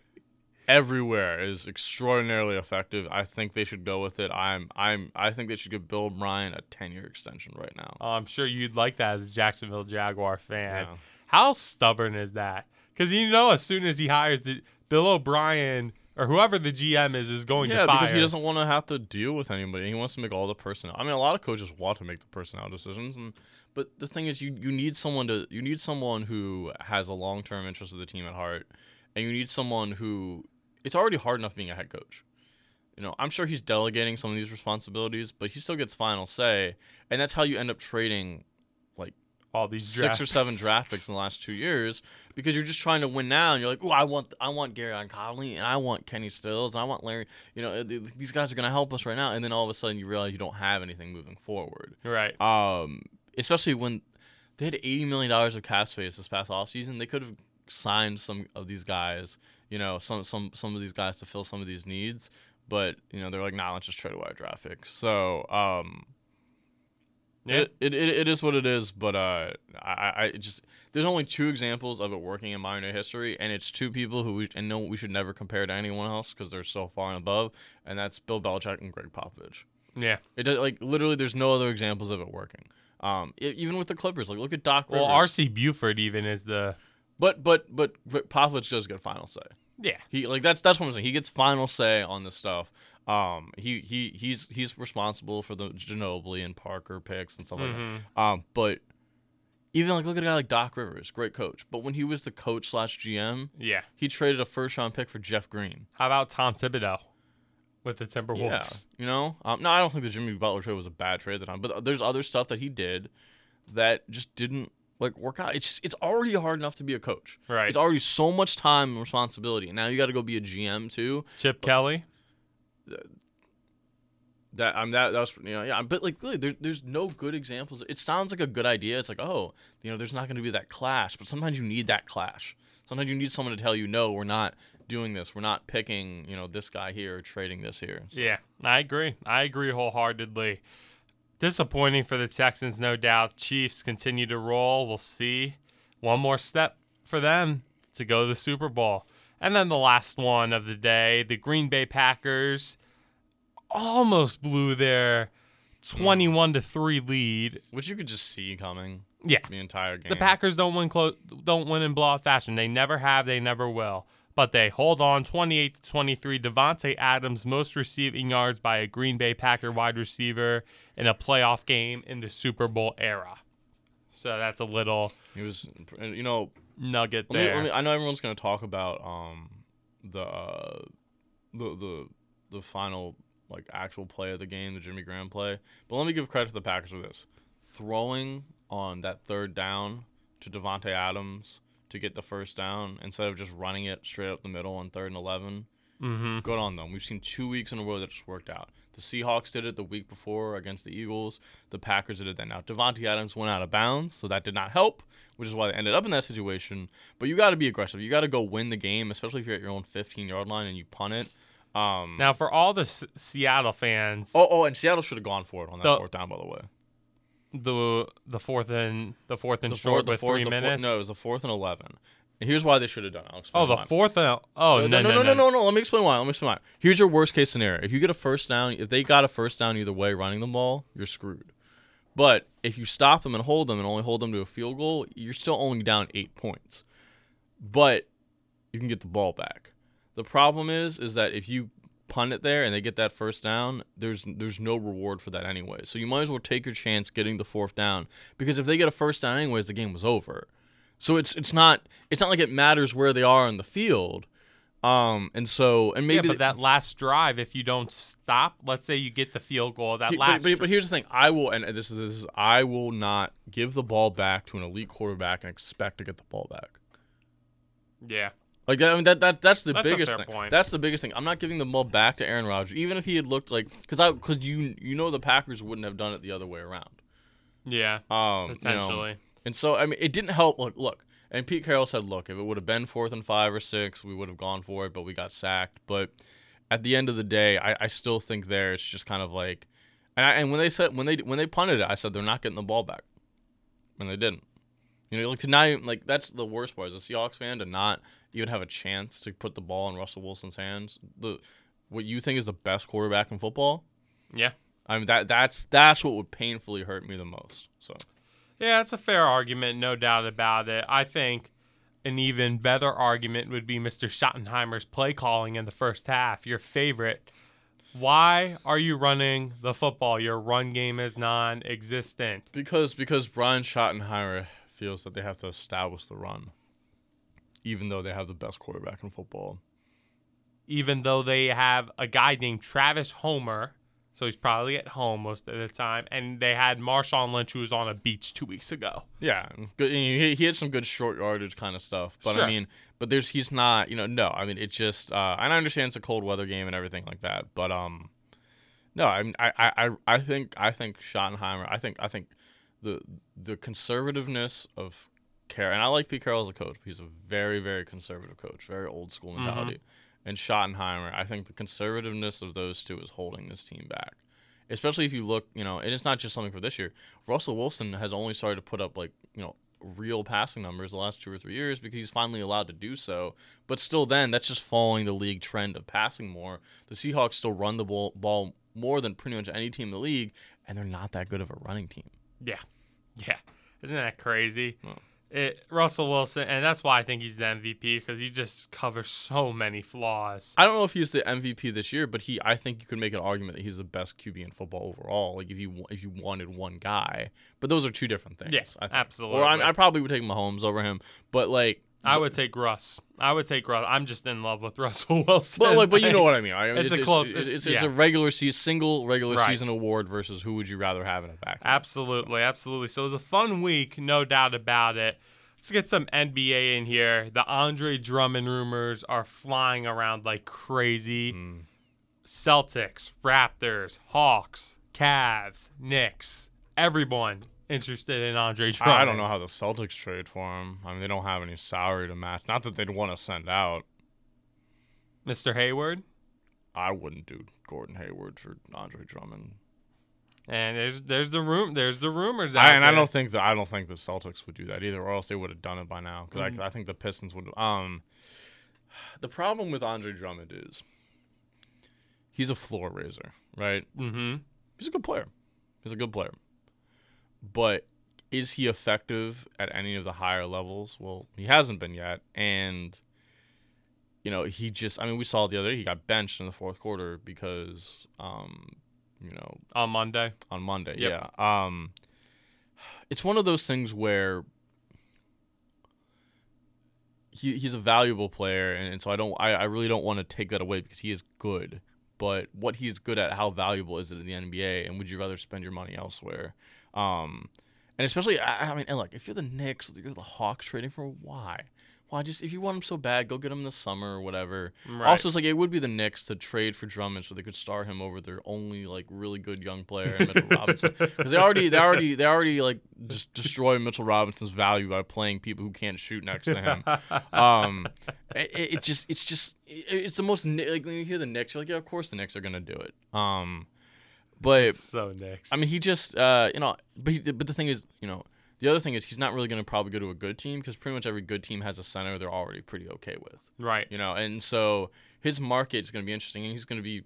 everywhere is extraordinarily effective. I think they should go with it. I'm I'm I think they should give Bill O'Brien a ten-year extension right now. Oh, I'm sure you'd like that as a Jacksonville Jaguar fan. Yeah. How stubborn is that? Because you know, as soon as he hires the Bill O'Brien or whoever the G M is, is going yeah, to fire. Yeah, because he doesn't want to have to deal with anybody. He wants to make all the personnel. I mean, a lot of coaches want to make the personnel decisions, and but the thing is, you you need someone to you need someone who has a long-term interest of the team at heart, and you need someone who. It's already hard enough being a head coach. You know, I'm sure he's delegating some of these responsibilities, but he still gets final say, and that's how you end up trading like all these six draft- or seven draft picks in the last two years because you're just trying to win now, and you're like, oh, I want, I want Garrett Conley, and I want Kenny Stills, and I want Larry. You know, these guys are going to help us right now, and then all of a sudden you realize you don't have anything moving forward. Right. Um, especially when they had eighty million dollars of cap space this past offseason, they could have signed some of these guys. You know, some some some of these guys to fill some of these needs, but you know they're like, nah, let's just trade away our draft picks. So, um, yeah, it, it it it is what it is. But uh, I I just there's only two examples of it working in modern day history, and it's two people who we and no we should never compare to anyone else because they're so far and above, and that's Bill Belichick and Greg Popovich. Yeah, it does, like literally there's no other examples of it working. Um, it, even with the Clippers, like look at Doc Rivers. Well, R C Buford even is the. But but but but Popovich does get final say. Yeah, he like that's that's what I'm saying. He gets final say on this stuff. Um, he he he's he's responsible for the Ginobili and Parker picks and stuff mm-hmm. like that. Um, but even like look at a guy like Doc Rivers, great coach. But when he was the coach slash G M, yeah, he traded a first round pick for Jeff Green. How about Tom Thibodeau with the Timberwolves? Yeah, you know, um, no, I don't think the Jimmy Butler trade was a bad trade at the time. But there's other stuff that he did that just didn't. Like work out. It's just, it's already hard enough to be a coach. Right. It's already so much time and responsibility, and now you got to go be a G M too. Chip but, Kelly. That I'm that that's you know yeah. But like really, there's there's no good examples. It sounds like a good idea. It's like oh you know there's not going to be that clash, but sometimes you need that clash. Sometimes you need someone to tell you no, we're not doing this. We're not picking you know this guy here or trading this here. So. Yeah, I agree. I agree wholeheartedly. Disappointing for the Texans, no doubt. Chiefs continue to roll. We'll see. One more step for them to go to the Super Bowl. And then the last one of the day, the Green Bay Packers almost blew their twenty-one to three lead. Which you could just see coming. Yeah. The entire game. The Packers don't win close, don't win in blowout fashion. They never have. They never will. but they hold on twenty-eight to twenty-three. Devontae Adams, most receiving yards by a Green Bay Packer wide receiver in a playoff game in the Super Bowl era. So that's a little He was, you know, nugget let me, there. let me, I know everyone's going to talk about um the uh, the the the final like actual play of the game, the Jimmy Graham play. But let me give credit to the Packers for this. Throwing on that third down to Devontae Adams to get the first down instead of just running it straight up the middle on third and eleven. Mm-hmm. Good on them. We've seen two weeks in a row that just worked out. The Seahawks did it the week before against the Eagles. The Packers did it then. Now, Devontae Adams went out of bounds, so that did not help, which is why they ended up in that situation. But you got to be aggressive. You got to go win the game, especially if you're at your own fifteen-yard line and you punt it. Um, Now, for all the S- Seattle fans, oh, oh, and Seattle should have gone for it on that The- fourth down, by the way. the the fourth and the fourth and The short fourth, the with fourth, three the fourth- minutes. no, it was the fourth and eleven. And here's why they should have done it. I'll explain oh, the why. fourth and oh No, no no, no, no, no, no. Let me explain why. Let me explain why. Here's your worst case scenario. If you get a first down, if they got a first down either way running the ball, you're screwed. But if you stop them and hold them and only hold them to a field goal, you're still only down eight points. But you can get the ball back. The problem is, is that if you punt it there and they get that first down, there's there's no reward for that anyway. So you might as well take your chance getting the fourth down, because if they get a first down anyways, the game was over. So it's it's not it's not like it matters where they are on the field. Um and so and maybe yeah, but that last drive, if you don't stop, let's say you get the field goal, that He- last but, but, but here's the thing: I will, and this is this is, I will not give the ball back to an elite quarterback and expect to get the ball back. yeah. Like I mean, that that that's the That's a biggest fair thing. point. That's the biggest thing. I'm not giving the ball back to Aaron Rodgers, even if he had looked like because I because you you know the Packers wouldn't have done it the other way around. Yeah, Um, you know, potentially. and so I mean, it didn't help. Look, look, and Pete Carroll said, look, if it would have been fourth and five or six, we would have gone for it, but we got sacked. But at the end of the day, I, I still think there it's just kind of like, and I, and when they said when they when they punted it, I said they're not getting the ball back, and they didn't. You know, like to not even, like that's the worst part as a Seahawks fan to not even have a chance to put the ball in Russell Wilson's hands. The what you think is the best quarterback in football. Yeah. I mean that that's that's what would painfully hurt me the most. So. Yeah, it's a fair argument, no doubt about it. I think an even better argument would be Mister Schottenheimer's play calling in the first half, your favorite. Why are you running the football? Your run game is non-existent. Because because Brian Schottenheimer feels that they have to establish the run, even though they have the best quarterback in football. Even though they have a guy named Travis Homer, so he's probably at home most of the time, and they had Marshawn Lynch, who was on a beach two weeks ago. Yeah, good. He, he had some good short yardage kind of stuff, but Sure. I mean, but there's he's not, you know, no. I mean, it just, uh, and I understand it's a cold weather game and everything like that, but um, no, I mean, I I I think I think Schottenheimer, I think I think the the conservativeness of Carroll, and I like Pete Carroll as a coach. He's a very very conservative coach, very old school mentality. And Schottenheimer, I think the conservativeness of those two is holding this team back. Especially if you look, you know, and it's not just something for this year. Russell Wilson has only started to put up, like, you know, real passing numbers the last two or three years because he's finally allowed to do so. But still then, that's just following the league trend of passing more. The Seahawks still run the ball, ball more than pretty much any team in the league, and they're not that good of a running team. Yeah. Yeah. Isn't that crazy? Oh. It, Russell Wilson, and that's why I think he's the M V P, because he just covers so many flaws. I don't know if he's the M V P this year, but he I think you could make an argument that he's the best Q B in football overall. Like if you if you wanted one guy, but those are two different things. Yes, I think. absolutely. Or I, I probably would take Mahomes over him, but like I would take Russ. I would take Russ. I'm just in love with Russell Wilson. But like, but you know what I mean. I mean It's it's, a close- It's, it's- it's, it's yeah. a regular season, single regular Right. season award versus who would you rather have in a vacuum? Absolutely, absolutely. So it was a fun week, no doubt about it. Let's get some N B A in here. The Andre Drummond rumors are flying around like crazy. Mm. Celtics, Raptors, Hawks, Cavs, Knicks, everyone interested in Andre Drummond. I, I don't know how the Celtics trade for him. I mean, they don't have any salary to match. Not that they'd want to send out. Mister Hayward. I wouldn't do Gordon Hayward for Andre Drummond. And there's there's the room there's the rumors out I, and I there. don't think that I don't think the Celtics would do that either, or else they would have done it by now. Because Mm. I, I think the Pistons would. Um, the problem with Andre Drummond is he's a floor raiser, right? Mm-hmm. He's a good player. He's a good player. But is he effective at any of the higher levels? Well, he hasn't been yet. And you know, he just, I mean, we saw the other day, he got benched in the fourth quarter because, um, you know, On Monday. on Monday. Yep. Yeah. Um, it's one of those things where he he's a valuable player, and, and so I don't, I, I really don't want to take that away because he is good. But what he's good at, how valuable is it in the N B A, and would you rather spend your money elsewhere? Um, and especially, I, I mean, and look, if you're the Knicks, you're the Hawks trading for why? Why just if you want him so bad, go get him this summer or whatever. Right. Also, it's like it would be the Knicks to trade for Drummond so they could start him over their only like really good young player, Mitchell Robinson, because they already they already they already like just destroy Mitchell Robinson's value by playing people who can't shoot next to him. um, it, it just it's just it, it's the most like when you hear the Knicks, you're like, yeah, of course the Knicks are gonna do it. Um, but So Knicks. I mean, he just uh, you know, but he, but the thing is, you know. The other thing is he's not really going to probably go to a good team because pretty much every good team has a center they're already pretty okay with. Right. You know, and so his market is going to be interesting, and he's going to be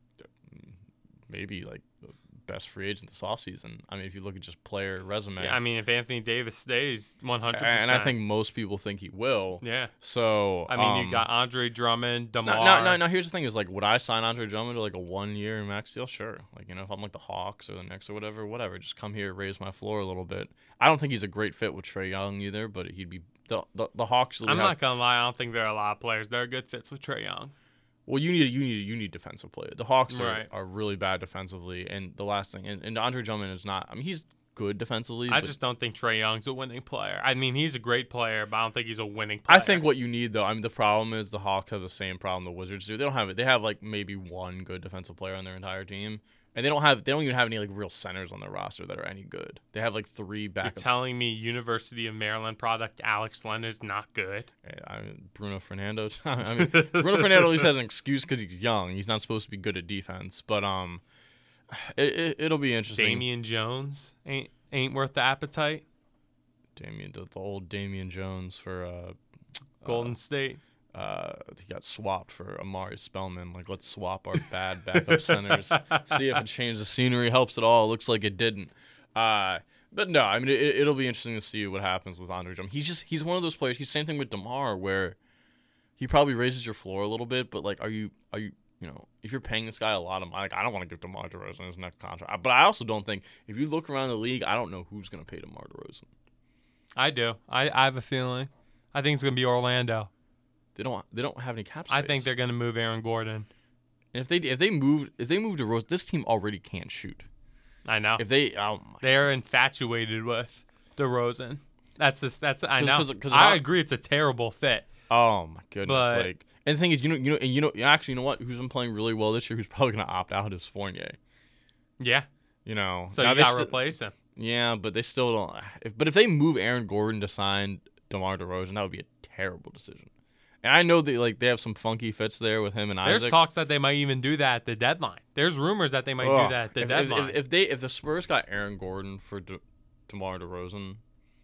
maybe like the best free agent this offseason. I mean, if you look at just player resume. Yeah, I mean, if Anthony Davis stays one hundred percent. And I think most people think he will. Yeah. So I mean, um, you got Andre Drummond, DeMar. No, no, no, no. Here's the thing: is like, would I sign Andre Drummond to like a one-year max deal? Sure. Like, you know, if I'm like the Hawks or the Knicks or whatever, whatever. Just come here, raise my floor a little bit. I don't think he's a great fit with Trae Young either, but he'd be the the, the Hawks. I'm have, not gonna lie. I don't think there are a lot of players that are good fits with Trae Young. Well, you need you need you need defensive players. The Hawks are, Right. are really bad defensively, and the last thing, and, and Andre Drummond is not. I mean, he's good defensively. I but just don't think Trae Young's a winning player. I mean, he's a great player, but I don't think he's a winning player. I think what you need though. I mean, the problem is the Hawks have the same problem the Wizards do. They don't have it. They have like maybe one good defensive player on their entire team, and they don't have. They don't even have any like real centers on their roster that are any good. They have like three backups. You're telling me University of Maryland product Alex Len is not good? I mean, Bruno Fernando. I mean, Bruno Fernando at least has an excuse because he's young. He's not supposed to be good at defense, but um, it, it it'll be interesting. Damian Jones ain't ain't worth the appetite. Damian, the, the old Damian Jones for uh, Golden uh, State. Uh, he got swapped for Amari Spellman. Like, let's swap our bad backup centers. See if it changed the scenery helps at all. It looks like it didn't. Uh, but no, I mean, it, it'll be interesting to see what happens with Andre Drummond. He's just he's one of those players. He's the same thing with DeMar, where he probably raises your floor a little bit. But like, are you are you you know, if you're paying this guy a lot of money, like, I don't want to give DeMar DeRozan his next contract. But I also don't think if you look around the league, I don't know who's going to pay DeMar DeRozan. I do. I, I have a feeling. I think it's gonna be Orlando. They don't. They don't have any cap space. I think they're gonna move Aaron Gordon. And if they if they move if they move DeRozan, this team already can't shoot. I know. If they, oh my They're infatuated with DeRozan. That's just, that's I 'Cause- know. 'cause- 'cause I I- agree. It's a terrible fit. Oh my goodness! But- like, and the thing is, you know, you know, and you know, actually, you know what? Who's been playing really well this year? Who's probably gonna opt out is Fournier. Yeah. You know, So now you they got to sti- replace him. Yeah, but they still don't. If, but if they move Aaron Gordon to sign DeMar DeRozan, that would be a terrible decision. And I know that like they have some funky fits there with him and There's Isaac. talks that they might even do that at the deadline. There's rumors that they might Ugh. do that at the if, deadline. If, if, if they if the Spurs got Aaron Gordon for De, DeMar DeRozan,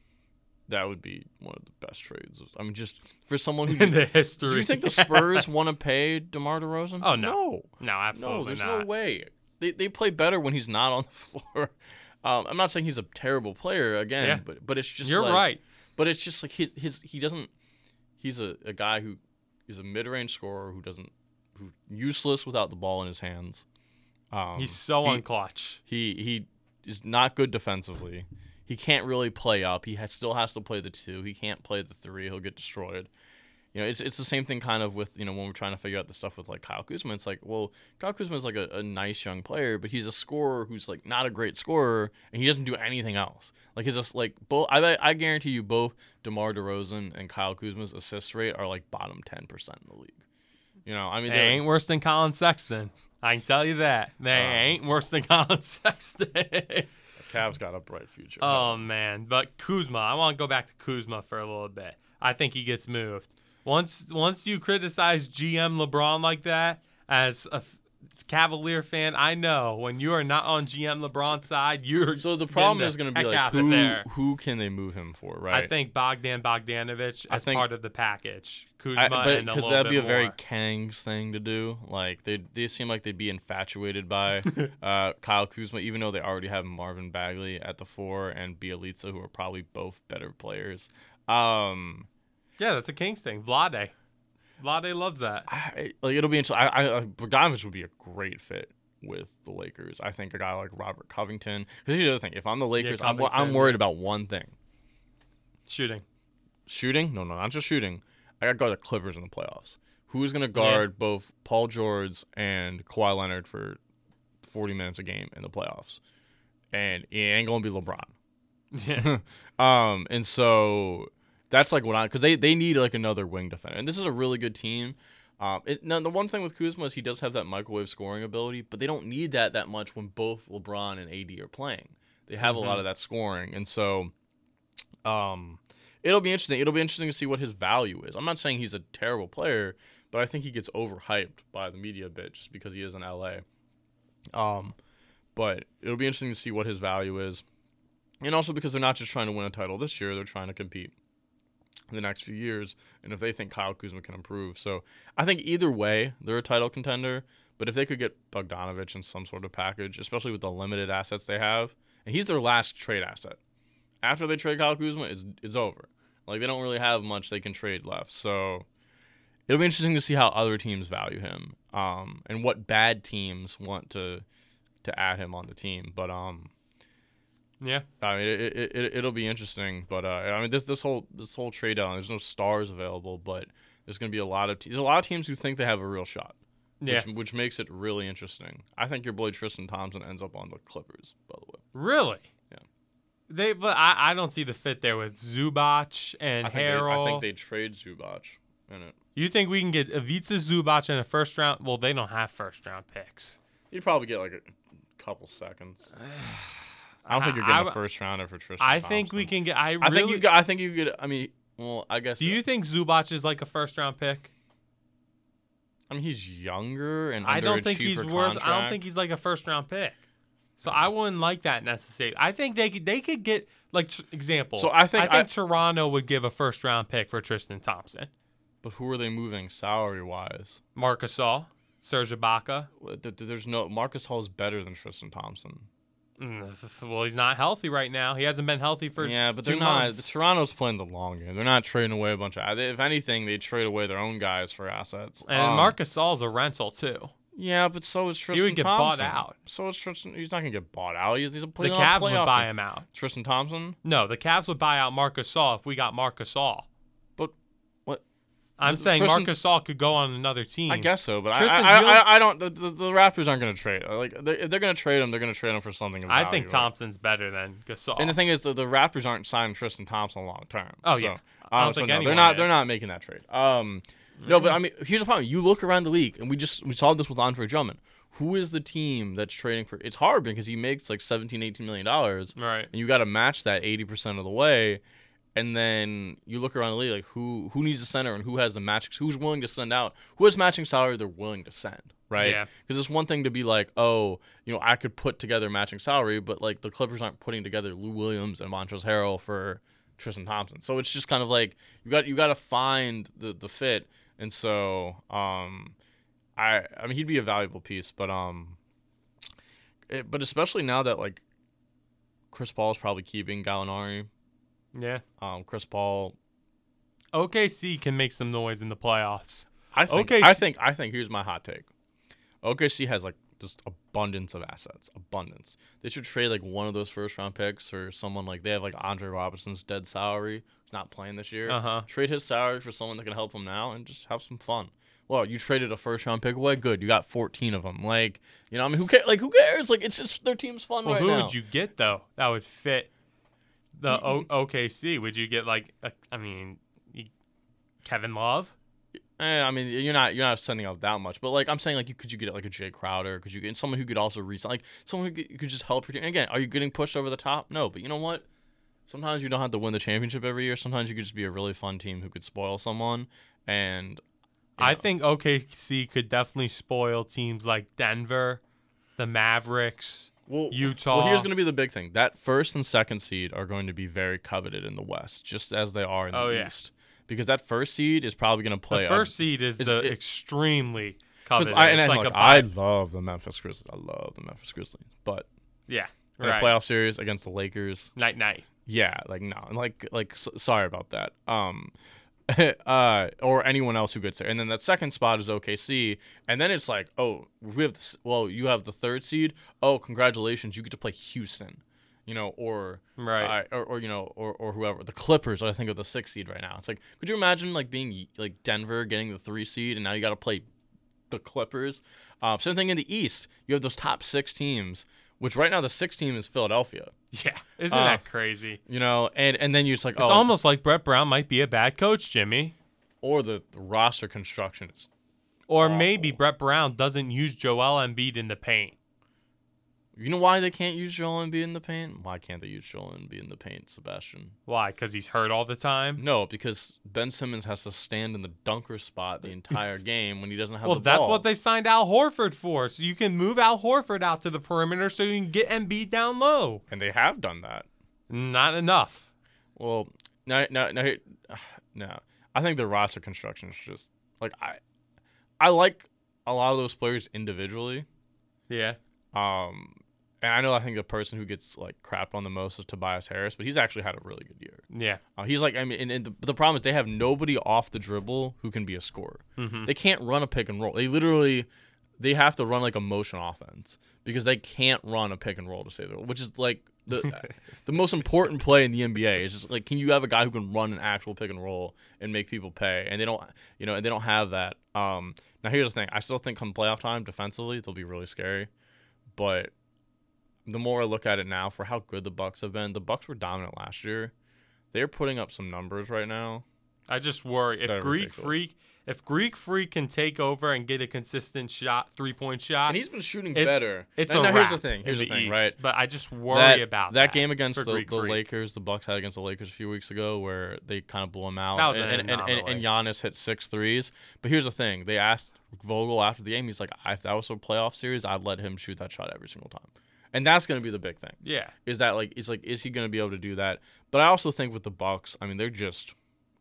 that would be one of the best trades. I mean, just for someone who in the history. do you think the Spurs want to pay DeMar DeRozan? Oh, no. no, No, absolutely no. There's not. no way. They they play better when he's not on the floor. Um, I'm not saying he's a terrible player again, Yeah. but but it's just You're like, right. But it's just like his his he doesn't. He's a, a guy who is a mid-range scorer who doesn't who's useless without the ball in his hands. Um, He's so he, unclutch. He he is not good defensively. He can't really play up. He has, still has to play the two. He can't play the three. He'll get destroyed. You know, it's it's the same thing kind of with, you know, when we're trying to figure out the stuff with like Kyle Kuzma. It's like, well, Kyle Kuzma is like a, a nice young player, but he's a scorer who's like not a great scorer, and he doesn't do anything else. Like he's just like both. I I guarantee you both DeMar DeRozan and Kyle Kuzma's assist rate are like bottom ten percent in the league. You know, I mean, They they're- ain't worse than Colin Sexton. I can tell you that. They Um, ain't worse than Colin Sexton. Cavs got a bright future. Oh, man. But Kuzma, I want to go back to Kuzma for a little bit. I think he gets moved. Once once you criticize G M LeBron like that, as a f- Cavalier fan, I know when you are not on G M LeBron's side, you're So the getting problem the is going to be heck like out of who there. who can they move him for, right? I think Bogdan Bogdanovic I as think- part of the package. Kuzma I, but and a because little that'd bit be a very more. Kangs thing to do. Like they they seem like they'd be infatuated by uh, Kyle Kuzma, even though they already have Marvin Bagley at the four and Bielitsa, who are probably both better players. Um, Yeah, that's a Kings thing. Vlade. Vlade loves that. I, like it'll be interesting. I, I, Bogdanovich would be a great fit with the Lakers. I think a guy like Robert Covington. Because here's the other thing: if I'm the Lakers, I'm, I'm worried about one thing: shooting. Shooting? No, no, not just shooting. I got to guard the Clippers in the playoffs. Who's going to guard yeah. both Paul George and Kawhi Leonard for forty minutes a game in the playoffs? And it ain't going to be LeBron. Yeah. um, and so that's like what I, because they, they need like another wing defender. And this is a really good team. Um, it, now, the one thing with Kuzma is he does have that microwave scoring ability, but they don't need that that much when both LeBron and A D are playing. They have mm-hmm. a lot of that scoring. And so um, it'll be interesting. It'll be interesting to see what his value is. I'm not saying he's a terrible player, but I think he gets overhyped by the media a bit just because he is in L A. Um, but it'll be interesting to see what his value is. And also because they're not just trying to win a title this year, they're trying to compete in the next few years, and if they think Kyle Kuzma can improve. So I think either way, they're a title contender, but if they could get Bogdanovich in some sort of package, especially with the limited assets they have, and he's their last trade asset. After they trade Kyle Kuzma, it's, it's over. Like, they don't really have much they can trade left. So it'll be interesting to see how other teams value him, um, and what bad teams want to to add him on the team. But um, yeah, I mean, it, it, it it'll be interesting. But uh, I mean, this this whole this whole trade down, there's no stars available, but there's going to be a lot of te- there's a lot of teams who think they have a real shot. Yeah, which, which makes it really interesting. I think your boy Tristan Thompson ends up on the Clippers, by the way. Really? Yeah. They, but I, I don't see the fit there with Zubac and I think Harrell. They, I think they trade Zubac in it. You think we can get Ivica Zubac in a first round? Well, they don't have first round picks. You'd probably get like a couple seconds. I don't think you're getting I, a first rounder for Tristan I Thompson. think we can get. I, I really, think you. Get, I think you get. I mean, well, I guess. Do you think Zubac is like a first round pick? I mean, he's younger and I don't think he's worth. contract. I don't think he's like a first round pick. So I wouldn't like that necessarily. I think they could. They could get like t- example. So I think I think I, Toronto would give a first round pick for Tristan Thompson. But who are they moving salary wise? Marc Gasol, Serge Ibaka. There's no Marcus Hall is better than Tristan Thompson. Well, he's not healthy right now. He hasn't been healthy for yeah, but they're two not. months. Toronto's playing the long game. They're not trading away a bunch of. If anything, they trade away their own guys for assets. And um, Marc Gasol's a rental too. Yeah, but so is Tristan. He would get Thompson. bought out. So is Tristan. He's not gonna get bought out. He's, he's a play, the Cavs would buy team. him out. Tristan Thompson. No, the Cavs would buy out Marc Gasol if we got Marc Gasol. But what? I'm saying Tristan, Marc Gasol could go on another team. I guess so, but Tristan, I, I, I, I don't. The, the, the Raptors aren't going to trade. Like, they, if they're going to trade him, they're going to trade him for something. Of I value, think right? Thompson's better than Gasol. And the thing is, the, the Raptors aren't signing Tristan Thompson long term. Oh so, yeah, I don't um, think so no, anyone they're not. is. They're not making that trade. Um, mm-hmm. No, but I mean, here's the problem. You look around the league, and we just we saw this with Andre Drummond. Who is the team that's trading for? It's hard because he makes like seventeen, eighteen million dollars, right? And you got to match that eighty percent of the way. And then you look around the league, like who who needs a center and who has the match, who's willing to send out, who has matching salary they're willing to send, right? Yeah. Because it's one thing to be like, oh, you know, I could put together matching salary, but like the Clippers aren't putting together Lou Williams and Montrezl Harrell for Tristan Thompson. So it's just kind of like you got you got to find the the fit. And so, um, I I mean he'd be a valuable piece, but um, it, but especially now that like Chris Paul is probably keeping Gallinari. Yeah. Um, Chris Paul. O K C can make some noise in the playoffs. I think. O K C I think. I think. Here's my hot take. O K C has like just abundance of assets. Abundance. They should trade like one of those first round picks or someone like they have like Andre Robertson's dead salary. He's not playing this year. Uh-huh. Trade his salary for someone that can help him now and just have some fun. Well, you traded a first round pick away. Good. You got fourteen of them. Like, you know, I mean, who cares? Like, who cares? Like, it's just their team's fun well, right who now. Who would you get though that would fit the o- OKC? Would you get like, a, I mean, you, Kevin Love? Eh, I mean, you're not you're not sending out that much, but like I'm saying, like you could you get like a Jay Crowder? Could you get someone who could also resign, like someone who could, could just help your team? And again, are you getting pushed over the top? No, but you know what? Sometimes you don't have to win the championship every year. Sometimes you could just be a really fun team who could spoil someone. And you know. I think O K C could definitely spoil teams like Denver, the Mavericks. Well, Utah. Well, here's going to be the big thing. That first and second seed are going to be very coveted in the West, just as they are in oh, the yeah. East. Because that first seed is probably going to play. The first a, seed is is, the it, extremely coveted. I, and it's I, like look, a I love the Memphis Grizzlies. I love the Memphis Grizzlies. But yeah, in right. a playoff series against the Lakers. Night, night. Yeah, like, no. Like, like so, sorry about that. Um, uh, or anyone else who gets there. And then that second spot is O K C. And then it's like, oh, we have this, well, you have the third seed. Oh, congratulations, you get to play Houston, you know, or right, uh, or, or you know, or or whoever. The Clippers, I think, are the sixth seed right now. It's like, could you imagine like being like Denver getting the three seed, and now you got to play the Clippers? Um, same thing in the East. You have those top six teams. Which right now the sixth team is Philadelphia. Yeah, isn't uh, that crazy? You know, and, and then you're just like, it's oh. almost like Brett Brown might be a bad coach, Jimmy. Or the, the roster construction is Or awful. maybe Brett Brown doesn't use Joel Embiid in the paint. You know why they can't use Joel Embiid in the paint? Why can't they use Joel Embiid in the paint, Sebastian? Why? Because he's hurt all the time? No, because Ben Simmons has to stand in the dunker spot the entire game when he doesn't have well, the ball. Well, that's what they signed Al Horford for, so you can move Al Horford out to the perimeter so you can get Embiid down low. And they have done that. Not enough. Well, no, no, no, no. I think the roster construction is just like I, I like a lot of those players individually. Yeah. Um. And I know I think the person who gets like crapped on the most is Tobias Harris, but he's actually had a really good year. Yeah. Uh, he's like, I mean, and, and the, the problem is they have nobody off the dribble who can be a scorer. Mm-hmm. They can't run a pick and roll. They literally, they have to run like a motion offense because they can't run a pick and roll to save the, which is like the the most important play in the N B A. Is just like, can you have a guy who can run an actual pick and roll and make people pay? And they don't, you know, and they don't have that. Um, now here's the thing. I still think come playoff time, defensively, they'll be really scary, but the more I look at it now, for how good the Bucks have been, the Bucks were dominant last year. They're putting up some numbers right now. I just worry if Greek ridiculous. Freak, if Greek Freak can take over and get a consistent shot, three point shot, And he's been shooting it's, better. It's and a now here's the wrap thing. Here's in the thing, East, right? But I just worry that, about that that game against the, Greek the Freak. Lakers. The Bucks had against the Lakers a few weeks ago, where they kind of blew them out. That was and, an and, and, and, and Giannis hit six threes. But here's the thing: they asked Vogel after the game. He's like, "If that was a playoff series, I'd let him shoot that shot every single time." And that's going to be the big thing. Yeah. Is that like is like is he going to be able to do that? But I also think with the Bucks, I mean, they're just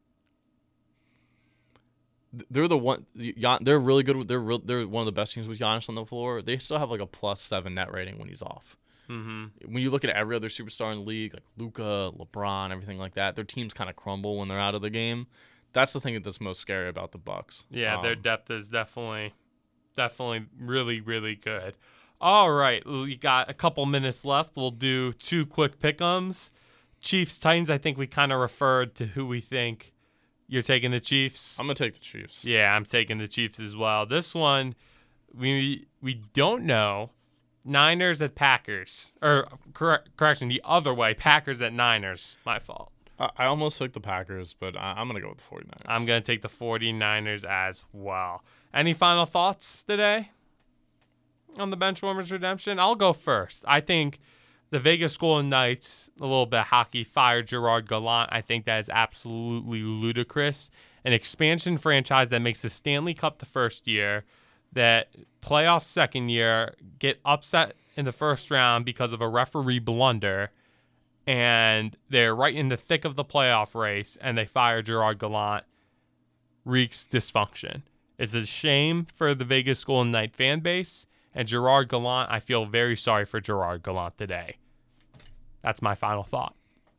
they're the one they're really good with they're real, they're one of the best teams with Giannis on the floor. They still have like a plus seven net rating when he's off. Mm-hmm. When you look at every other superstar in the league, like Luka, LeBron, everything like that, their teams kind of crumble when they're out of the game. That's the thing that's most scary about the Bucks. Yeah, um, their depth is definitely definitely really really good. All right, we got a couple minutes left. We'll do two quick pick'ems. Chiefs, Titans, I think we kind of referred to who we think. You're taking the Chiefs? I'm going to take the Chiefs. Yeah, I'm taking the Chiefs as well. This one, we we don't know. Niners at Packers. Or, correct, correction, the other way. Packers at Niners. My fault. I, I almost took the Packers, but I, I'm going to go with the 49ers. I'm going to take the 49ers as well. Any final thoughts today on the Benchwarmers Redemption? I'll go first. I think the Vegas Golden Knights, a little bit of hockey, fired Gerard Gallant. I think that is absolutely ludicrous. An expansion franchise that makes the Stanley Cup the first year, that playoff second year, get upset in the first round because of a referee blunder, and they're right in the thick of the playoff race, and they fire Gerard Gallant. Reeks dysfunction. It's a shame for the Vegas Golden Knight fan base. And Gerard Gallant, I feel very sorry for Gerard Gallant today. That's my final thought.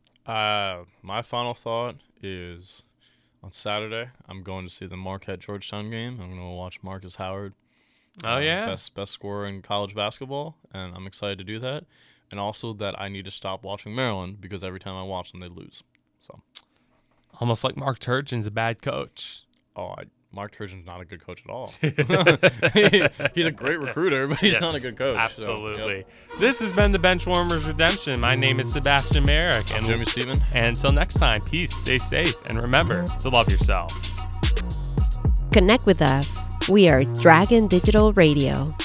Uh, my final thought is on Saturday, I'm going to see the Marquette Georgetown game. I'm going to watch Marcus Howard. Oh, uh, yeah? Best best scorer in college basketball, and I'm excited to do that. And also that I need to stop watching Maryland because every time I watch them, they lose. So, almost like Mark Turgeon's a bad coach. Oh, I, Mark Turgeon's not a good coach at all. He's a great recruiter, but he's yes, not a good coach. Absolutely. So, yep. This has been the Benchwarmers Redemption. My name is Sebastian Merrick. I'm and Jimmy Steven. And until next time, peace, stay safe, and remember to love yourself. Connect with us. We are Dragon Digital Radio.